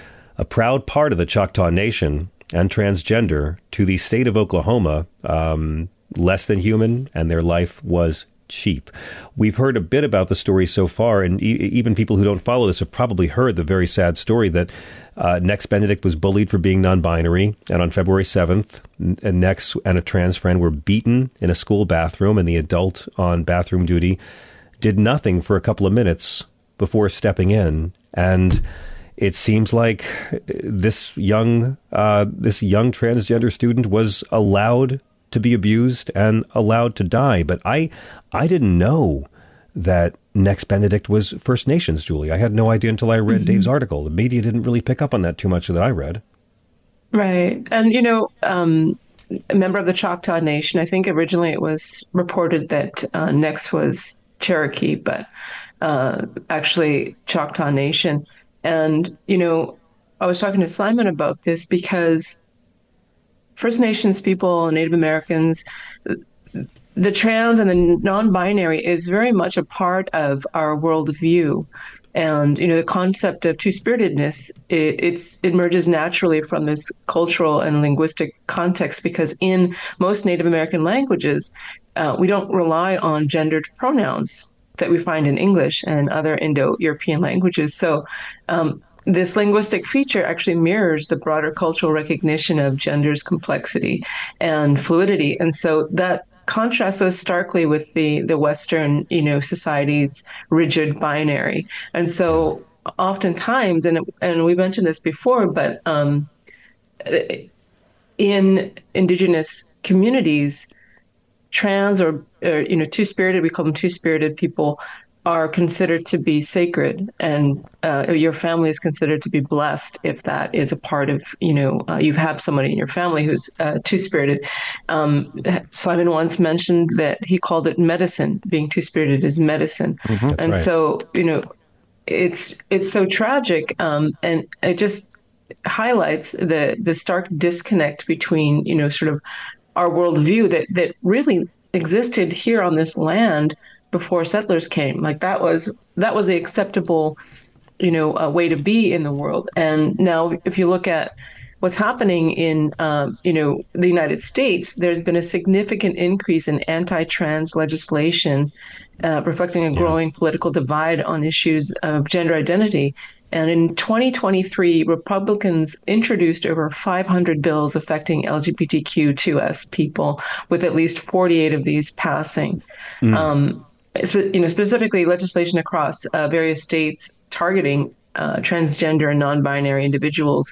a proud part of the Choctaw Nation and transgender to the state of Oklahoma, um, less than human, and their life was cheap. We've heard a bit about the story so far, and e- even people who don't follow this have probably heard the very sad story that uh, Nex Benedict was bullied for being non-binary, and on February seventh, N- Nex and a trans friend were beaten in a school bathroom, and the adult on bathroom duty did nothing for a couple of minutes before stepping in, and it seems like this young uh, this young transgender student was allowed to be abused and allowed to die. But I I didn't know that Nex Benedict was First Nations, Julie. I had no idea until I read mm-hmm. Dave's article. The media didn't really pick up on that too much that I read. Right. And, you know, um, a member of the Choctaw Nation, I think originally it was reported that uh, Nex was Cherokee, but uh, actually Choctaw Nation. And, you know, I was talking to Simon about this because First Nations people, Native Americans, the trans and the non-binary is very much a part of our worldview. And, you know, the concept of two-spiritedness, it, it's, it emerges naturally from this cultural and linguistic context because in most Native American languages, uh, we don't rely on gendered pronouns that we find in English and other Indo-European languages. So um, this linguistic feature actually mirrors the broader cultural recognition of gender's complexity and fluidity. And so that contrasts so starkly with the, the Western, you know, society's rigid binary. And so oftentimes, and, and we mentioned this before, but um, in Indigenous communities, trans or, or you know, two-spirited, we call them two-spirited people, are considered to be sacred, and uh, your family is considered to be blessed if that is a part of, you know, uh, you have somebody in your family who's uh, two-spirited. Um, Simon once mentioned that he called it medicine. Being two-spirited is medicine. Mm-hmm. And right. so, you know, it's it's so tragic, um, and it just highlights the the stark disconnect between, you know, sort of our worldview that that really existed here on this land before settlers came. Like that was that was the acceptable, you know, uh, way to be in the world. And now, if you look at what's happening in, um, you know, the United States, there's been a significant increase in anti-trans legislation, uh, reflecting a growing yeah. political divide on issues of gender identity. And in twenty twenty-three, Republicans introduced over five hundred bills affecting L G B T Q two S people, with at least forty-eight of these passing. Mm. Um, you know, specifically legislation across uh, various states targeting uh, transgender and non-binary individuals.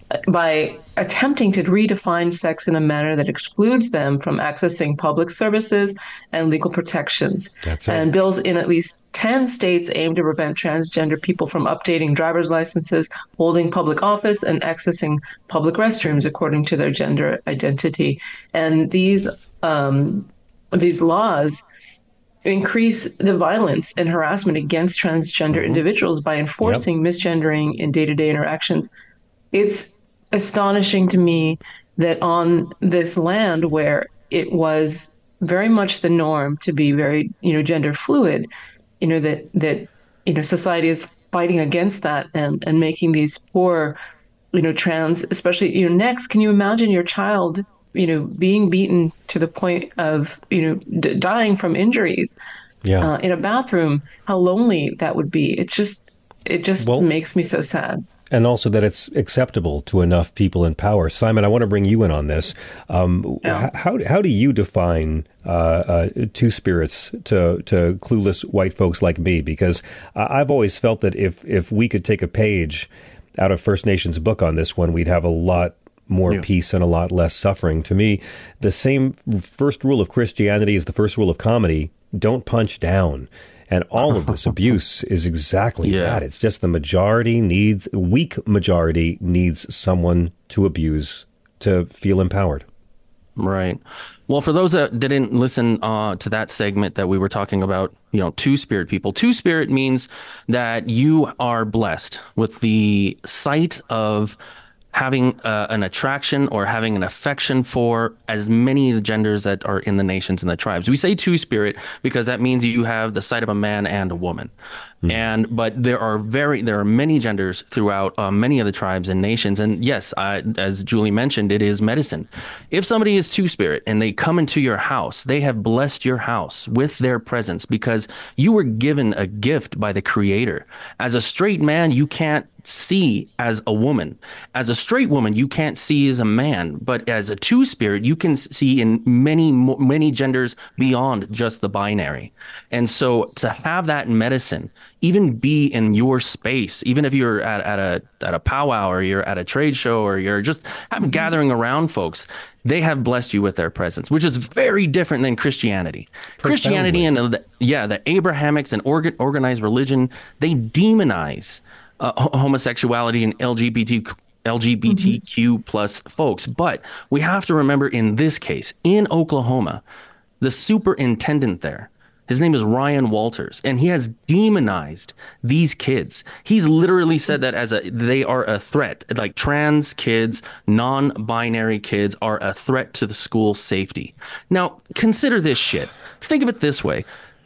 by attempting to redefine sex in a manner that excludes them from accessing public services and legal protections. That's right. And bills in at least ten states aim to prevent transgender people from updating driver's licenses, holding public office, and accessing public restrooms according to their gender identity. And these um, these laws increase the violence and harassment against transgender mm-hmm. individuals by enforcing yep. misgendering in day-to-day interactions. It's astonishing to me that on this land where it was very much the norm to be very, you know, gender fluid, you know, that, that, you know, society is fighting against that and, and making these poor, you know, trans, especially, you know, next, can you imagine your child, you know, being beaten to the point of, you know, d- dying from injuries yeah. uh, in a bathroom? How lonely that would be. It's just, it just well, makes me so sad. And also that it's acceptable to enough people in power. Simon, I want to bring you in on this. Um, yeah. How how do you define uh, uh, two spirits to to clueless white folks like me? Because I've always felt that if if we could take a page out of First Nations book on this one, we'd have a lot more yeah. peace and a lot less suffering. To me, the same first rule of Christianity is the first rule of comedy: don't punch down. And all of this abuse is exactly yeah. that. It's just the majority needs, weak majority needs someone to abuse to feel empowered. Right. Well, for those that didn't listen uh, to that segment that we were talking about, you know, two-spirit people. Two-spirit means that you are blessed with the sight of having uh, an attraction or having an affection for as many of the genders that are in the nations and the tribes. We say two-spirit because that means you have the sight of a man and a woman. Mm. And but there are very there are many genders throughout uh, many of the tribes and nations. And yes, I, as Julie mentioned, it is medicine. If somebody is two-spirit and they come into your house, they have blessed your house with their presence because you were given a gift by the Creator. As a straight man, you can't see as a woman. As a straight woman, you can't see as a man. But as a two-spirit, you can see in many, many genders beyond just the binary. And so to have that medicine, even be in your space, even if you're at, at a at a powwow or you're at a trade show or you're just mm-hmm. gathering around folks, they have blessed you with their presence, which is very different than Christianity. Profoundly. Christianity and the, yeah, the Abrahamics and organ, organized religion, they demonize uh, homosexuality and L G B T L G B T Q mm-hmm. plus folks. But we have to remember in this case, in Oklahoma, the superintendent there, his name is Ryan Walters, and he has demonized these kids. He's literally said that as a they are a threat, like trans kids, non-binary kids are a threat to the school safety. Now, consider this shit. Think of it this way.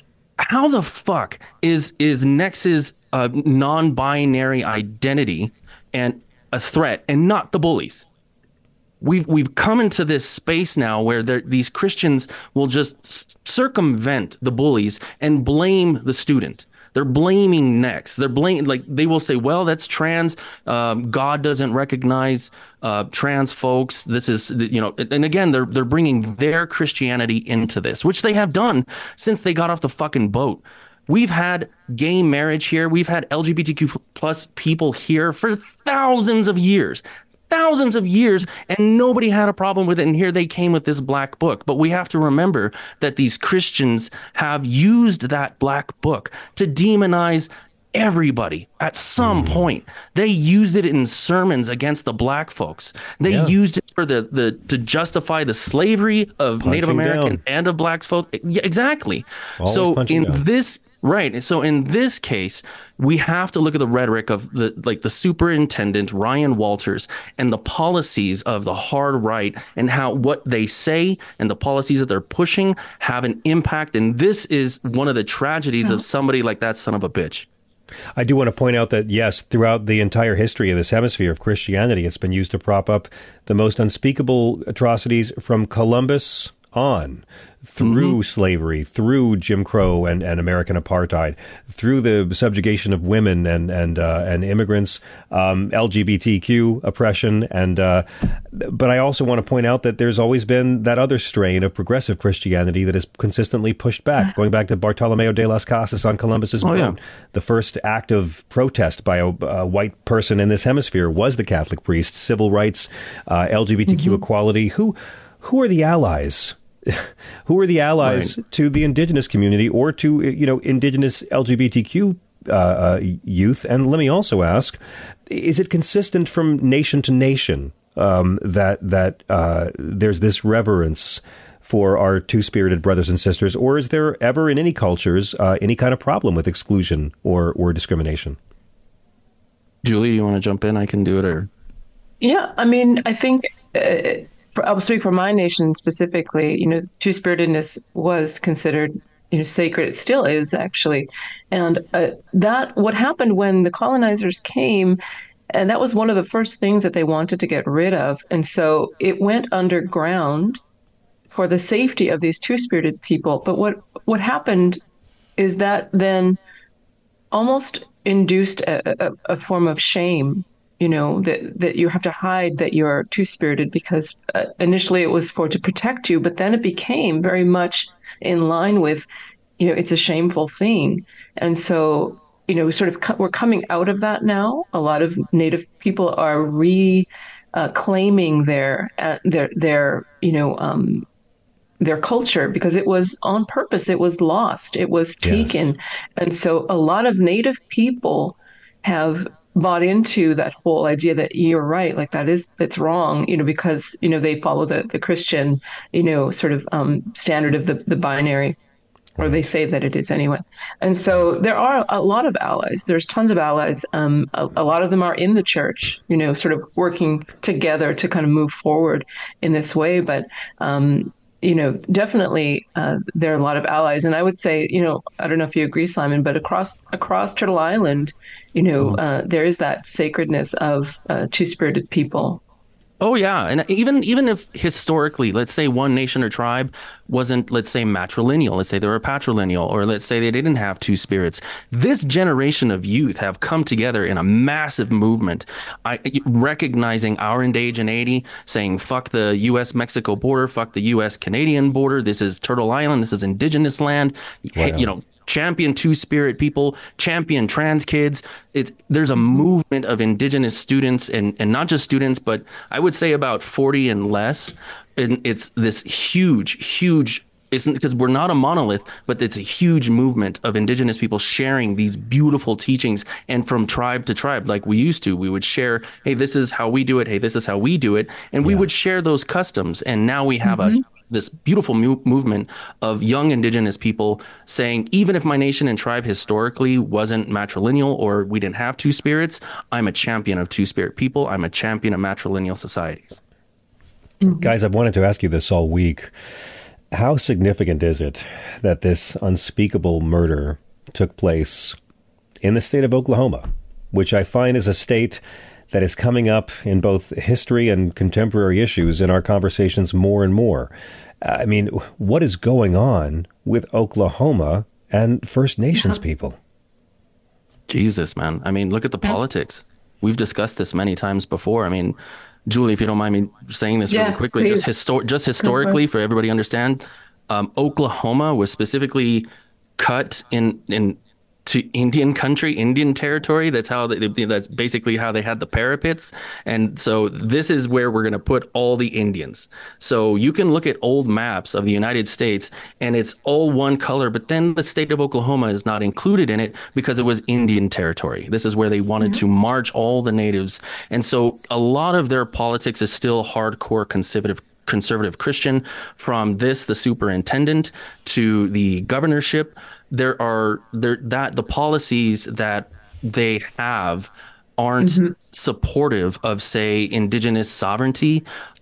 How the fuck is is Nex's uh, non-binary identity and a threat and not the bullies? We've we've come into this space now where these Christians will just s- circumvent the bullies and blame the student. They're blaming Nex. They're blaming, like they will say, well, that's trans. Um, God doesn't recognize uh, trans folks. This is, you know, and again, they're they're bringing their Christianity into this, which they have done since they got off the fucking boat. We've had gay marriage here. We've had L G B T Q plus people here for thousands of years. Thousands of years, and nobody had a problem with it. And here they came with this black book. But we have to remember that these Christians have used that black book to demonize everybody at some mm. point. They used it in sermons against the black folks. They yeah. used it for the, the to justify the slavery of punching Native American down. And of black folks. Yeah, exactly. Always so in down. this Right. So in this case, we have to look at the rhetoric of the like the superintendent, Ryan Walters, and the policies of the hard right and how what they say and the policies that they're pushing have an impact. And this is one of the tragedies of somebody like that son of a bitch. I do want to point out that, yes, throughout the entire history of this hemisphere of Christianity, it's been used to prop up the most unspeakable atrocities from Columbus on through Mm-hmm. slavery, through Jim Crow and, and American apartheid, through the subjugation of women and and uh, and immigrants, um, L G B T Q oppression, and uh, but I also want to point out that there's always been that other strain of progressive Christianity that is consistently pushed back, going back to Bartolomeo de las Casas on Columbus's Oh, boat. yeah. The first act of protest by a, a white person in this hemisphere was the Catholic priest. Civil rights, uh, L G B T Q Mm-hmm. equality. Who who are the allies? Who are the allies Right. to the indigenous community or to, you know, indigenous L G B T Q uh, uh, youth? And let me also ask, is it consistent from nation to nation um, that that uh, there's this reverence for our two-spirited brothers and sisters, or is there ever in any cultures uh, any kind of problem with exclusion or, or discrimination? Julie, you want to jump in? I can do it. Or Yeah, I mean, I think uh, for, I'll speak for my nation specifically. You know, two-spiritedness was considered, you know, sacred. It still is, actually. And uh, that what happened when the colonizers came, and that was one of the first things that they wanted to get rid of. And so it went underground for the safety of these two-spirited people. But what what happened is that then almost induced a, a, a form of shame, you know, that, that you have to hide that you're two-spirited, because uh, initially it was for to protect you, but then it became very much in line with, you know, it's a shameful thing. And so, you know, sort of co- we're coming out of that now. A lot of Native people are re uh, claiming their, uh, their, their, you know, um, their culture, because it was on purpose. It was lost. It was taken. Yes. And so a lot of Native people have bought into that whole idea that you're right, like that is, that's wrong, you know, because, you know, they follow the, the Christian, you know, sort of um, standard of the, the binary, or they say that it is anyway. And so there are a lot of allies. There's tons of allies. Um, a, a lot of them are in the church, you know, sort of working together to kind of move forward in this way. But, um, you know, definitely uh, there are a lot of allies. And I would say, you know, I don't know if you agree, Simon, but across across Turtle Island, you know, uh, there is that sacredness of uh, two-spirited people. Oh, yeah. And even even if historically, let's say one nation or tribe wasn't, let's say, matrilineal, let's say they were patrilineal, or let's say they didn't have two spirits, this generation of youth have come together in a massive movement, I, recognizing our indigeneity, saying, fuck the U S Mexico border, fuck the U S Canadian border. This is Turtle Island. This is indigenous land. Wow. You know, champion two-spirit people, champion trans kids. It's, there's a movement of indigenous students, and, and not just students, but I would say about forty and less. And it's this huge, huge, it's because we're not a monolith, but it's a huge movement of indigenous people sharing these beautiful teachings. And from tribe to tribe, like we used to, we would share, hey, this is how we do it. Hey, this is how we do it. And we yeah. would share those customs. And now we have mm-hmm. a this beautiful mu- movement of young indigenous people saying, even if my nation and tribe historically wasn't matrilineal, or we didn't have two spirits, I'm a champion of two-spirit people. I'm a champion of matrilineal societies. Mm-hmm. Guys, I've wanted to ask you this all week. How significant is it that this unspeakable murder took place in the state of Oklahoma, which I find is a state that is coming up in both history and contemporary issues in our conversations more and more? I mean, what is going on with Oklahoma and First Nations yeah. people? Jesus, man. I mean, look at the yeah. politics. We've discussed this many times before. I mean, Julie, if you don't mind me saying this yeah, really quickly, please. just histor- just historically, for everybody to understand, um, Oklahoma was specifically cut in in to Indian country, Indian territory. That's how they, that's basically how they had the parapets. And so this is where we're going to put all the Indians. So you can look at old maps of the United States and it's all one color, but then the state of Oklahoma is not included in it because it was Indian territory. This is where they wanted mm-hmm. to march all the natives. And so a lot of their politics is still hardcore conservative conservative Christian, from this, the superintendent, to the governorship. There are there that the policies that they have aren't mm-hmm. supportive of, say, indigenous sovereignty.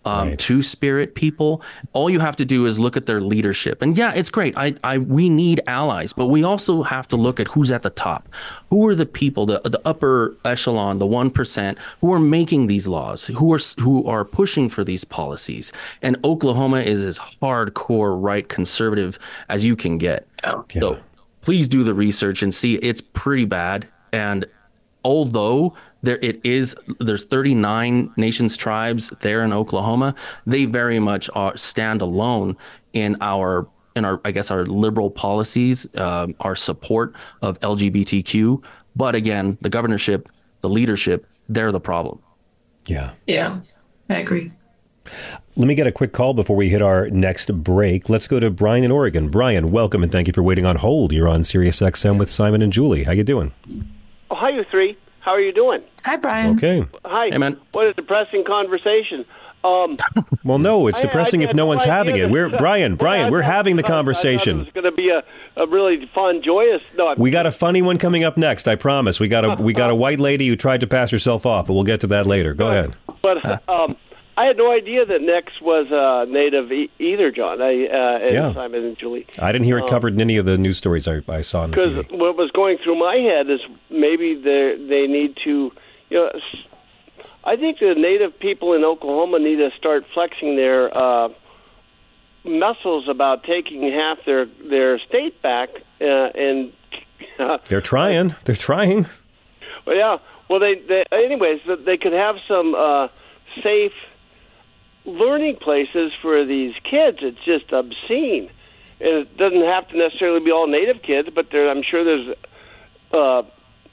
Um, Right. Two-spirit people, all you have to do is look at their leadership. And yeah, it's great. I, I, we need allies, but we also have to look at who's at the top. Who are the people, the, the upper echelon, the one percent, who are making these laws, who are who are pushing for these policies. And Oklahoma is as hardcore right conservative as you can get. Oh. Yeah. So please do the research and see. It's pretty bad. And although there it is, there's thirty-nine nations tribes there in Oklahoma, they very much are stand alone in our in our I guess our liberal policies, um, our support of L G B T Q. But again, the governorship, the leadership, they're the problem. Yeah. Yeah, I agree. Let me get a quick call before we hit our next break. Let's go to Brian in Oregon. Brian, welcome and thank you for waiting on hold. You're on Sirius X M with Simon and Julie. How you doing? Oh, hi, you three. How are you doing? Hi, Brian. Okay. Hi. Hey, man. What a depressing conversation. Um, Well, no, it's I- depressing I if had no one's idea having it. that- We're Brian, Brian, we're having the I thought- I thought conversation. it was going to be a, a really fun, joyous. No, I'm- We got a funny one coming up next, I promise. We got a we got a white lady who tried to pass herself off, but we'll get to that later. Go ahead. But um, I had no idea that Nex was uh, native e- either, John. I uh, and Yeah. Simon and Julie. I didn't hear it Um, covered in any of the news stories I, I saw on the T Because V. what was going through my head is maybe they they need to, you know, s- I think the native people in Oklahoma need to start flexing their uh, muscles about taking half their their state back, uh, and uh, They're trying. They're trying. well, yeah. Well, they, they anyways they could have some uh, safe learning places for these kids. It's just obscene. And it doesn't have to necessarily be all native kids, but there, I'm sure there's, uh,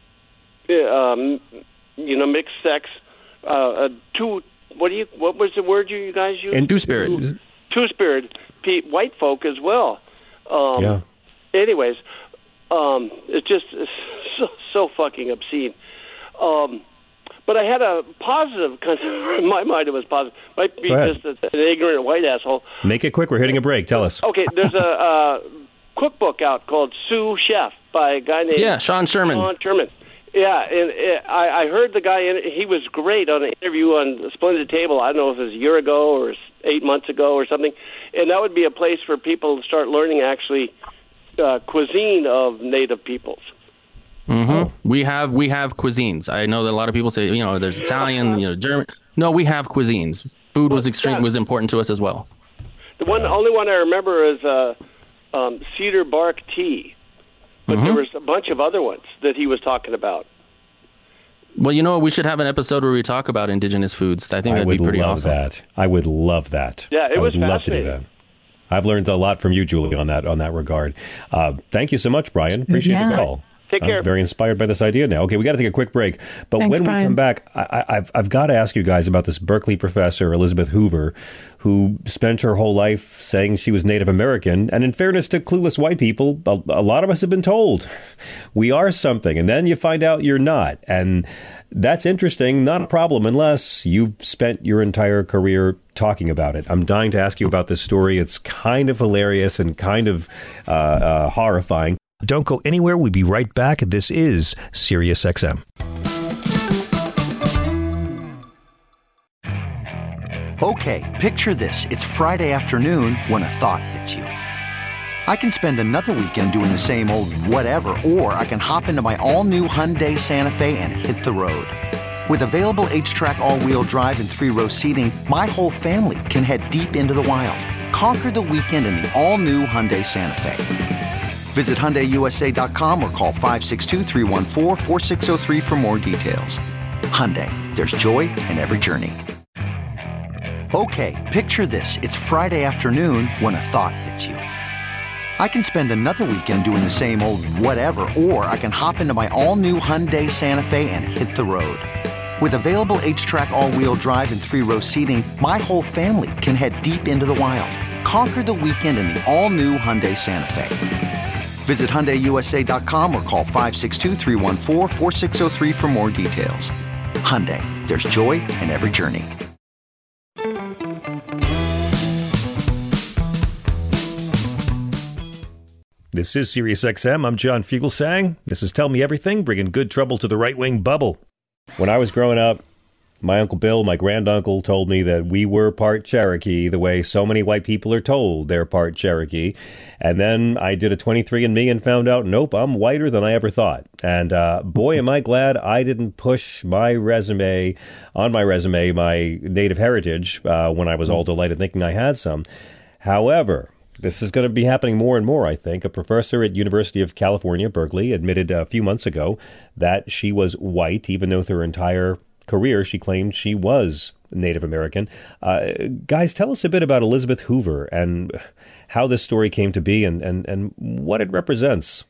um, you know, mixed sex. Uh, uh, two. What do you? What was the word you guys used? And two-spirit. Two, two-spirit. Pe- white folk as well. Um, Yeah. Anyways, um, it's just it's so, so fucking obscene. Um, but I had a positive. Kind of, in my mind, it was positive. Might be Go ahead. just a, an ignorant white asshole. Make it quick. We're hitting a break. Tell us. Okay, there's a uh, cookbook out called Sous Chef by a guy named Yeah, Sean Sherman. Sean Sherman. Yeah, and uh, I, I heard the guy. In, he was great on an interview on Splendid Table. I don't know if it was a year ago or eight months ago or something. And that would be a place for people to start learning actually uh, cuisine of native peoples. Mm-hmm. We have we have cuisines. I know that a lot of people say, you know, there's Italian, you know, German. No, we have cuisines. Food was extreme was important to us as well. The one, the only one I remember is uh, um, cedar bark tea, but Mm-hmm. there was a bunch of other ones that he was talking about. Well, you know what? We should have an episode where we talk about indigenous foods. I think I that'd would be pretty love awesome. that. I would love that. Yeah, it I was would love to do fascinating. that. I've learned a lot from you, Julie, on that on that regard. Uh, thank you so much, Brian. Appreciate Yeah. the call. Take care. I'm very inspired by this idea now. Okay, we got to take a quick break. But Thanks, when we Brian. come back, I, I, I've, I've got to ask you guys about this Berkeley professor, Elizabeth Hoover, who spent her whole life saying she was Native American. And in fairness to clueless white people, a, a lot of us have been told we are something. And then you find out you're not. And that's interesting. Not a problem unless you've spent your entire career talking about it. I'm dying to ask you about this story. It's kind of hilarious and kind of uh, uh, horrifying. Don't go anywhere. We'll be right back. This is Sirius X M. Okay, picture this. It's Friday afternoon when a thought hits you. I can spend another weekend doing the same old whatever, or I can hop into my all-new Hyundai Santa Fe and hit the road. With available H-Track all-wheel drive and three-row seating, my whole family can head deep into the wild. Conquer the weekend in the all-new Hyundai Santa Fe. Visit Hyundai U S A dot com or call five six two, three one four, four six zero three for more details. Hyundai, there's joy in every journey. Okay, picture this. It's Friday afternoon when a thought hits you. I can spend another weekend doing the same old whatever, or I can hop into my all-new Hyundai Santa Fe and hit the road. With available H-Track all-wheel drive and three-row seating, my whole family can head deep into the wild. Conquer the weekend in the all-new Hyundai Santa Fe. Visit Hyundai U S A dot com or call five six two, three one four, four six zero three for more details. Hyundai, there's joy in every journey. This is Sirius X M. I'm John Fugelsang. This is Tell Me Everything, bringing good trouble to the right-wing bubble. When I was growing up, My Uncle Bill, my granduncle, told me that we were part Cherokee, the way so many white people are told they're part Cherokee. And then I did a twenty-three and me and found out, nope, I'm whiter than I ever thought. And uh, boy, am I glad I didn't push my resume, on my resume, my native heritage uh, when I was all delighted thinking I had some. However, this is going to be happening more and more, I think. A professor at University of California, Berkeley, admitted a few months ago that she was white, even though her entire career she claimed she was Native American. Uh, guys, tell us a bit about Elizabeth Hoover and how this story came to be and, and, and what it represents.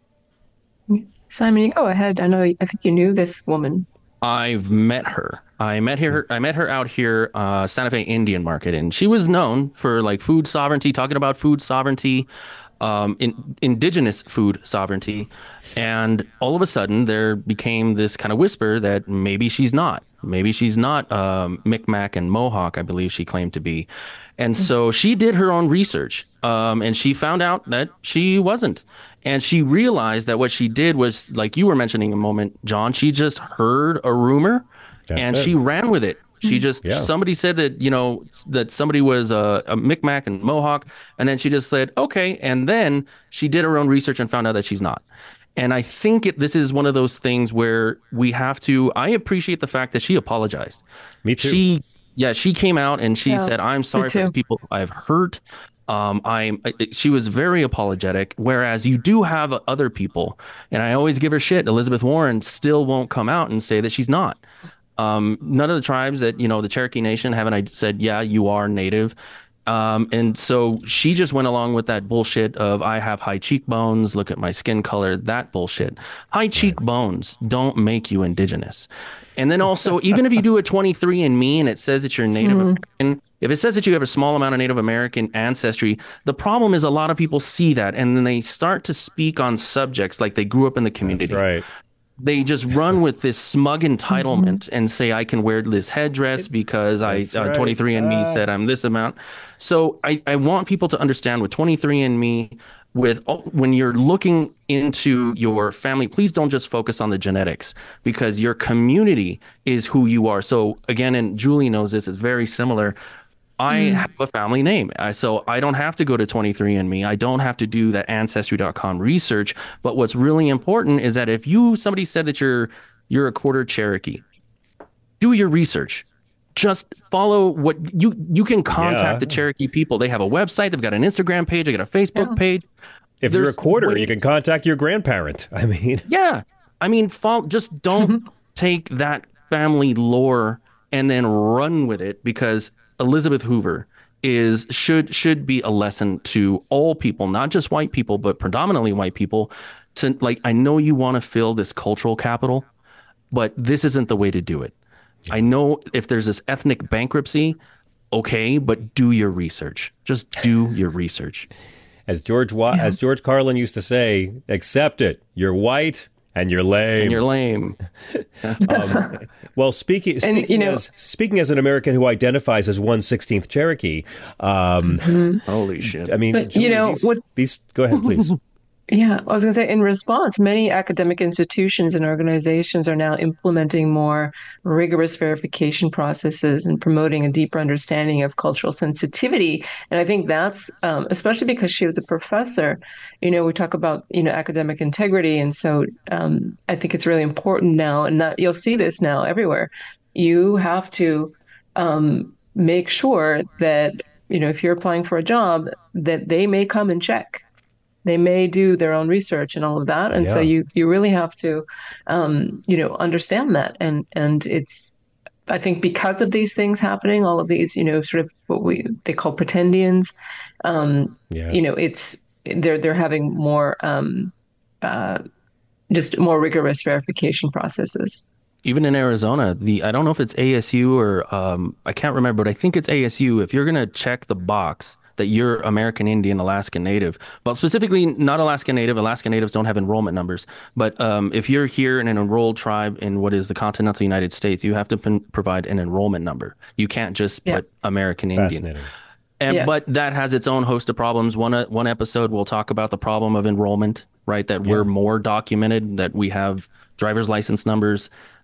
Simon, you go ahead. I know, I think you knew this woman. I've met her. I met her. I met her out here, uh, Santa Fe Indian Market, and she was known for like food sovereignty, talking about food sovereignty, um, in, indigenous food sovereignty, and all of a sudden there became this kind of whisper that maybe she's not. Maybe she's not um, Micmac and Mohawk, I believe she claimed to be, and so she did her own research, um, and she found out that she wasn't. And she realized that what she did was, like you were mentioning a moment, John, she just heard a rumor. That's and it. She ran with it. She just, yeah. somebody said that, you know, that somebody was a, a Micmac and Mohawk. And then she just said, okay. And then she did her own research and found out that she's not. And I think it, this is one of those things where we have to, I appreciate the fact that she apologized. Me too. She, yeah, she came out and she Yeah, said, I'm sorry for the people I've hurt. Um, I, she was very apologetic, whereas you do have other people, and I always give her shit. Elizabeth Warren still won't come out and say that she's not. Um, none of the tribes that, you know, the Cherokee Nation haven't said, yeah, you are Native. Um, and so she just went along with that bullshit of I have high cheekbones, look at my skin color, that bullshit. High cheekbones don't make you indigenous. And then also, even if you do a twenty-three and me and it says that you're Native mm-hmm. American, if it says that you have a small amount of Native American ancestry, the problem is a lot of people see that and then they start to speak on subjects like they grew up in the community. That's right. They just run with this smug entitlement mm-hmm. and say, I can wear this headdress because That's I uh, right. twenty-three and me uh. said I'm this amount. So I, I want people to understand with twenty-three and me, with when you're looking into your family, please don't just focus on the genetics because your community is who you are. So again, and Julie knows this, it's very similar. I mm. have a family name, I, so I don't have to go to twenty-three and me. I don't have to do that ancestry dot com research. But what's really important is that if you somebody said that you're you're a quarter Cherokee, do your research. Just follow what you you can contact yeah. the Cherokee people. They have a website. They've got an Instagram page. They got a Facebook yeah. page. If There's you're a quarter, ways. You can contact your grandparent. I mean, yeah. I mean, follow, just don't take that family lore and then run with it because Elizabeth Hoover is should should be a lesson to all people, not just white people, but predominantly white people. To like, I know you want to fill this cultural capital, but this isn't the way to do it. I know if there's this ethnic bankruptcy, okay, but do your research. Just do your research. As George Wa- yeah. as George Carlin used to say, accept it. You're white and you're lame. And you're lame. um, well, speaking speaking, and, you know, as speaking as an American who identifies as one sixteenth Cherokee, um, mm-hmm. holy shit! I mean, but, Julie, you know, these, what? These, go ahead, please. Yeah, I was going to say, in response, many academic institutions and organizations are now implementing more rigorous verification processes and promoting a deeper understanding of cultural sensitivity. And I think that's, um, especially because she was a professor, you know, we talk about, you know, academic integrity. And so um, I think it's really important now, and that you'll see this now everywhere. You have to um, make sure that, you know, if you're applying for a job, that they may come and check. They may do their own research and all of that. And yeah. so you, you really have to, um, you know, understand that. And, and it's, I think because of these things happening, all of these, you know, sort of what we, they call pretendians, um, yeah. you know, it's, they're, they're having more, um, uh, just more rigorous verification processes. Even in Arizona, the, I don't know if it's A S U or, um, I can't remember, but I think it's A S U. If you're going to check the box that you're American Indian, Alaskan Native, but specifically not Alaskan Native. Alaskan Natives don't have enrollment numbers. But um, if you're here in an enrolled tribe in what is the continental United States, you have to p- provide an enrollment number. You can't just yeah. put American Indian. And, yeah. But that has its own host of problems. One uh, one episode, we'll talk about the problem of enrollment, right? That yeah. we're more documented, that we have driver's license numbers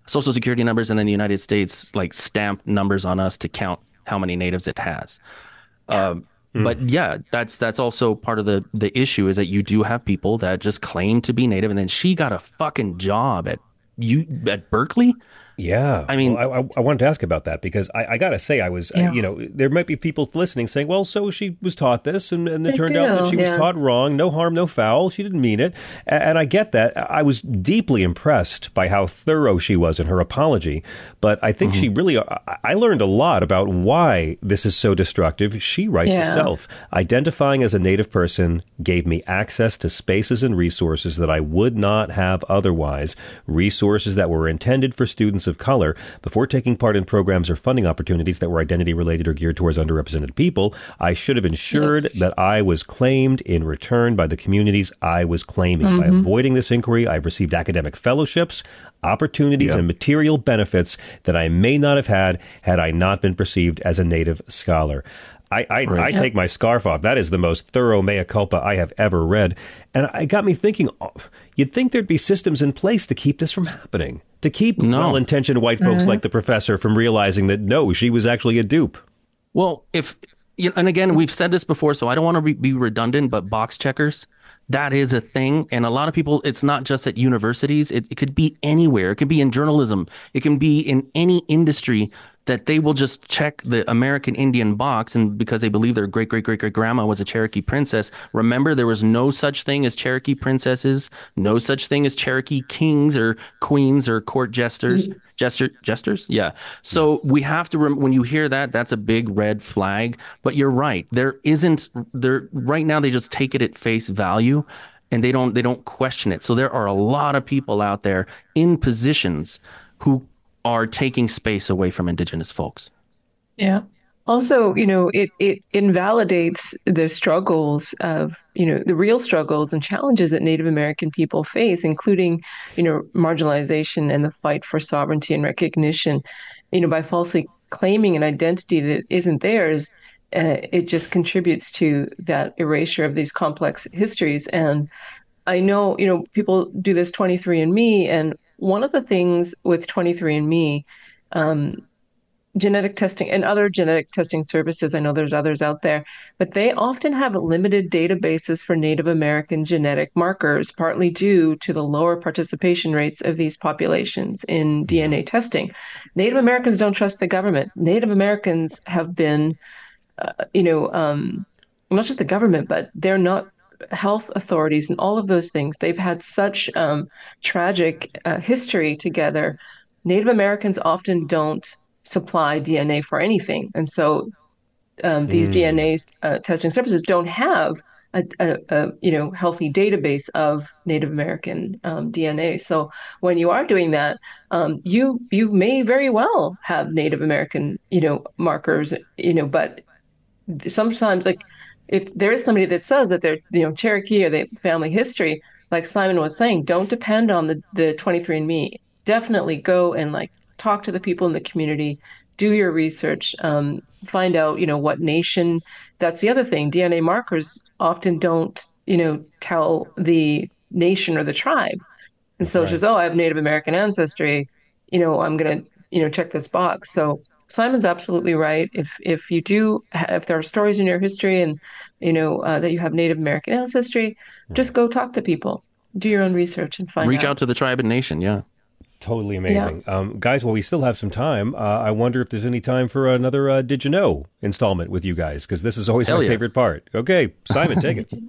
social security numbers, and then the United States like stamped numbers on us to count how many natives it has. Um, mm. But yeah, that's that's also part of the the issue is that you do have people that just claim to be native, and then she got a fucking job at you at Berkeley. Yeah. I mean, well, I, I wanted to ask about that because I, I got to say, I was, yeah. uh, you know, there might be people listening saying, well, so she was taught this and, and it turned do, out that she yeah. was taught wrong. No harm, no foul. She didn't mean it. And, and I get that. I was deeply impressed by how thorough she was in her apology. But I think mm-hmm. she really, I learned a lot about why this is so destructive. She writes yeah. herself, identifying as a Native person gave me access to spaces and resources that I would not have otherwise, resources that were intended for students of color. Before taking part in programs or funding opportunities that were identity related or geared towards underrepresented people, I should have ensured that I was claimed in return by the communities I was claiming. Mm-hmm. By avoiding this inquiry, I've received academic fellowships, opportunities, yep. and material benefits that I may not have had had I not been perceived as a Native scholar. I, I, right. I take my scarf off. That is the most thorough mea culpa I have ever read. And it got me thinking, oh, you'd think there'd be systems in place to keep this from happening, to keep no. well-intentioned white folks mm-hmm. like the professor from realizing that, no, she was actually a dupe. Well, if, you know, and again, we've said this before, so I don't want to be, be redundant, but box checkers, that is a thing. And a lot of people, it's not just at universities. It, it could be anywhere. It could be in journalism. It can be in any industry that they will just check the American Indian box, and because they believe their great, great, great, great grandma was a Cherokee princess. Remember, there was no such thing as Cherokee princesses, no such thing as Cherokee kings or queens or court jesters. Mm-hmm. Jester, jesters? Yeah. So we have to, rem- when you hear that, that's a big red flag. But you're right. There isn't, there right now, they just take it at face value. And they don't, they don't question it. So there are a lot of people out there in positions who are taking space away from Indigenous folks. Yeah. Also, you know, it, it invalidates the struggles of, you know, the real struggles and challenges that Native American people face, including, you know, marginalization and the fight for sovereignty and recognition. You know, by falsely claiming an identity that isn't theirs, uh, it just contributes to that erasure of these complex histories. And I know, you know, people do this twenty-three and me, and one of the things with twenty-three and me, um, genetic testing and other genetic testing services, I know there's others out there, but they often have limited databases for Native American genetic markers, partly due to the lower participation rates of these populations in D N A testing. Native Americans don't trust the government. Native Americans have been, uh, you know, um, not just the government, but they're not health authorities and all of those things. They've had such um, tragic uh, history together. Native Americans often don't supply D N A for anything. And so um, these mm. D N A uh, testing services don't have a, a, a you know healthy database of Native American um, D N A. So when you are doing that, um, you you may very well have Native American you know markers, you know, but sometimes like if there is somebody that says that they're, you know, Cherokee or they have family history, like Simon was saying, don't depend on the, the twenty-three and me. Definitely go and like talk to the people in the community, do your research, um, find out, you know, what nation. That's the other thing. D N A markers often don't, you know, tell the nation or the tribe. And so right. it's just, oh, I have Native American ancestry, you know, I'm going to, you know, check this box. So Simon's absolutely right. If if you do, if there are stories in your history and, you know, uh, that you have Native American ancestry, just go talk to people, do your own research and find Reach out. out to the tribe and nation. Yeah. Totally amazing. Yeah. Um, guys, while we still have some time, uh, I wonder if there's any time for another uh, Did You Know installment with you guys, because this is always Hell my yeah. favorite part. Okay, Simon, take it.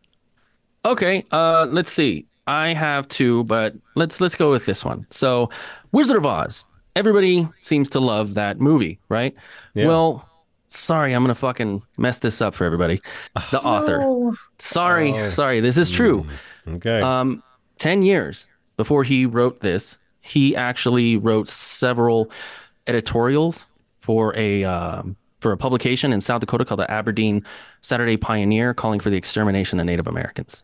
Okay, uh, let's see. I have two, but let's let's go with this one. So, Wizard of Oz. Everybody seems to love that movie, right? Yeah. Well, sorry, I'm going to fucking mess this up for everybody. The author. Oh. Sorry, oh. sorry, this is true. Mm. Okay. Um, ten years before he wrote this, he actually wrote several editorials for a um, for a publication in South Dakota called the Aberdeen Saturday Pioneer, calling for the extermination of Native Americans.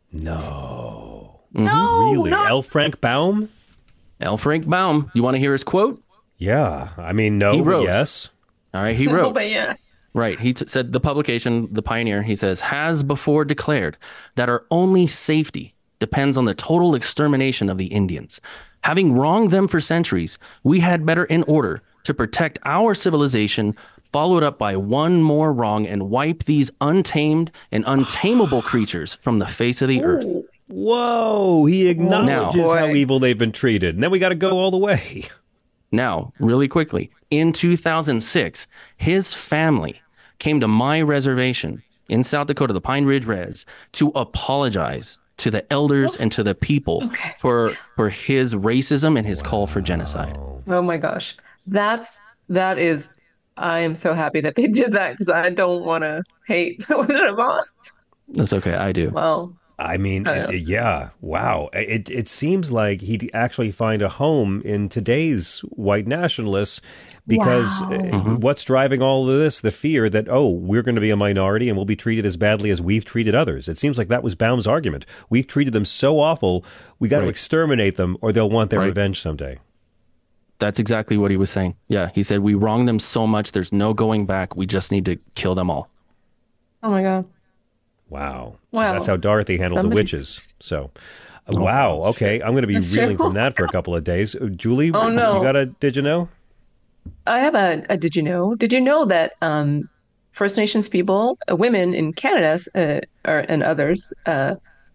No. Mm-hmm. No, really? not- L. Frank Baum? L. Frank Baum. You want to hear his quote? Yeah. I mean, no, he wrote, yes. All right, he wrote. No, but yeah. Right. He t- said the publication, The Pioneer, he says, has before declared that our only safety depends on the total extermination of the Indians. Having wronged them for centuries, we had better, in order to protect our civilization, followed up by one more wrong and wipe these untamed and untamable creatures from the face of the earth. Whoa, he acknowledges Now- how evil they've been treated. And then we got to go all the way. Now, really quickly, in two thousand six, his family came to my reservation in South Dakota, the Pine Ridge Reds, to apologize to the elders and to the people Okay. for for his racism and his call for genocide. Oh my gosh. That's, that is, I am so happy that they did that because I don't want to hate Wizard of Oz. That's okay, I do. Well, I mean, I it- know. yeah, wow. It it seems like he'd actually find a home in today's white nationalists because Wow. uh, Mhm. what's driving all of this? The fear that, oh, we're going to be a minority and we'll be treated as badly as we've treated others. It seems like that was Baum's argument. We've treated them so awful, we got to Right. exterminate them or they'll want their Right. revenge someday. That's exactly what he was saying. Yeah, he said, we wronged them so much, there's no going back. We just need to kill them all. oh my God. Wow. Wow. That's how Dorothy handled Somebody- the witches. So, uh, wow. Okay. I'm going to be That's reeling true. from that for a couple of days. Uh, Julie, Oh, no. you got a, did you know? I have a, a did you know? Did you know that um, First Nations people, uh, women in Canada, uh, or, and others, uh,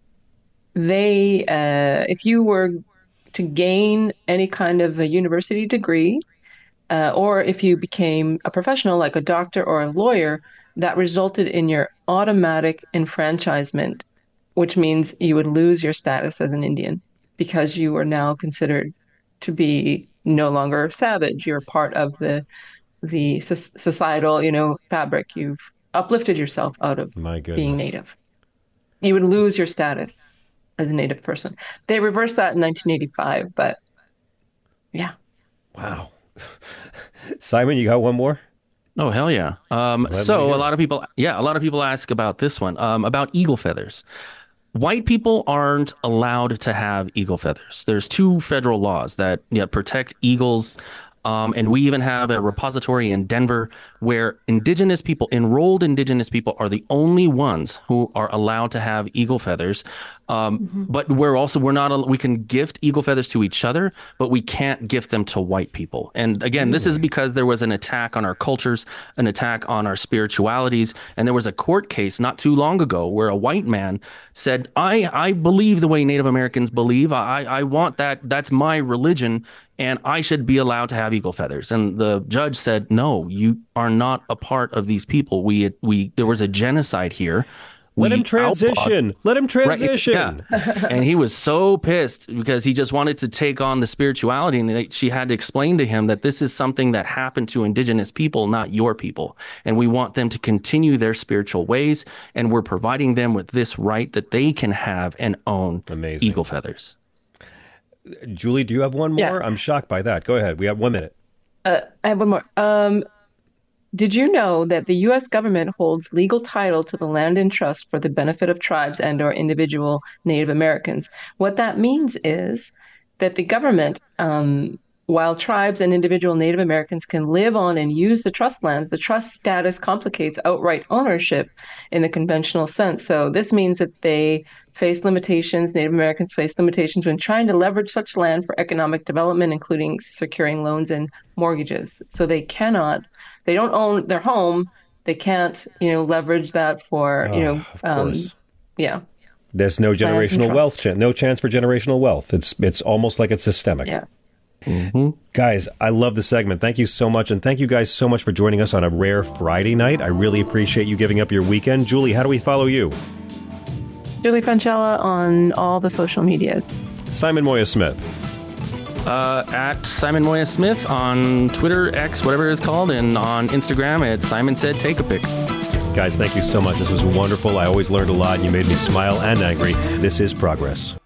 they, uh, if you were to gain any kind of a university degree, uh, or if you became a professional like a doctor or a lawyer, that resulted in your automatic enfranchisement, which means you would lose your status as an Indian because you are now considered to be no longer savage. You're part of the the soc- societal, you know, fabric. You've uplifted yourself out of My goodness. being native. You would lose your status as a native person. They reversed that in nineteen eighty-five, but yeah. Wow. Simon, you got one more? Oh, hell yeah. Um, Glad to so hear a it. lot of people, yeah, a lot of people ask about this one, um, about eagle feathers. White people aren't allowed to have eagle feathers. There's two federal laws that yeah, protect eagles. Um, and we even have a repository in Denver where indigenous people, enrolled indigenous people, are the only ones who are allowed to have eagle feathers. Um, But we're also, we're not, al- we can gift eagle feathers to each other, but we can't gift them to white people. And again, this is because there was an attack on our cultures, an attack on our spiritualities. And there was a court case not too long ago where a white man said, I, I believe the way Native Americans believe. I, I want that. That's my religion. And I should be allowed to have eagle feathers. And the judge said, no, you are not a part of these people. We, we, there was a genocide here. Let We him transition. outlawed- Let him Right, it's- transition. yeah. And he was so pissed because he just wanted to take on the spirituality. And they, she had to explain to him that this is something that happened to indigenous people, not your people. And we want them to continue their spiritual ways. And we're providing them with this right that they can have and own Amazing. eagle feathers. Julie, do you have one more? Yeah. I'm shocked by that. Go ahead. We have one minute. Uh, I have one more. Um, did you know that the U S government holds legal title to the land in trust for the benefit of tribes and or individual Native Americans? What that means is that the government, um, while tribes and individual Native Americans can live on and use the trust lands, the trust status complicates outright ownership in the conventional sense. So this means that they face limitations, Native Americans face limitations when trying to leverage such land for economic development, including securing loans and mortgages. So they cannot, they don't own their home, they can't, you know, leverage that for, you Oh, know, of um, course. yeah. There's no Lands and generational trust. wealth, chan- no chance for generational wealth. It's it's almost like it's systemic. Yeah. Guys, I love the segment. Thank you so much. And thank you guys so much for joining us on a rare Friday night. I really appreciate you giving up your weekend. Julie, how do we follow you? Julie Francella on all the social medias. Simon Moya Smith. Uh, at Simon Moya Smith on Twitter, X, whatever it's called, and on Instagram at Simon Said Take a Pic. Guys, thank you so much. This was wonderful. I always learned a lot, and you made me smile and angry. This is Progress.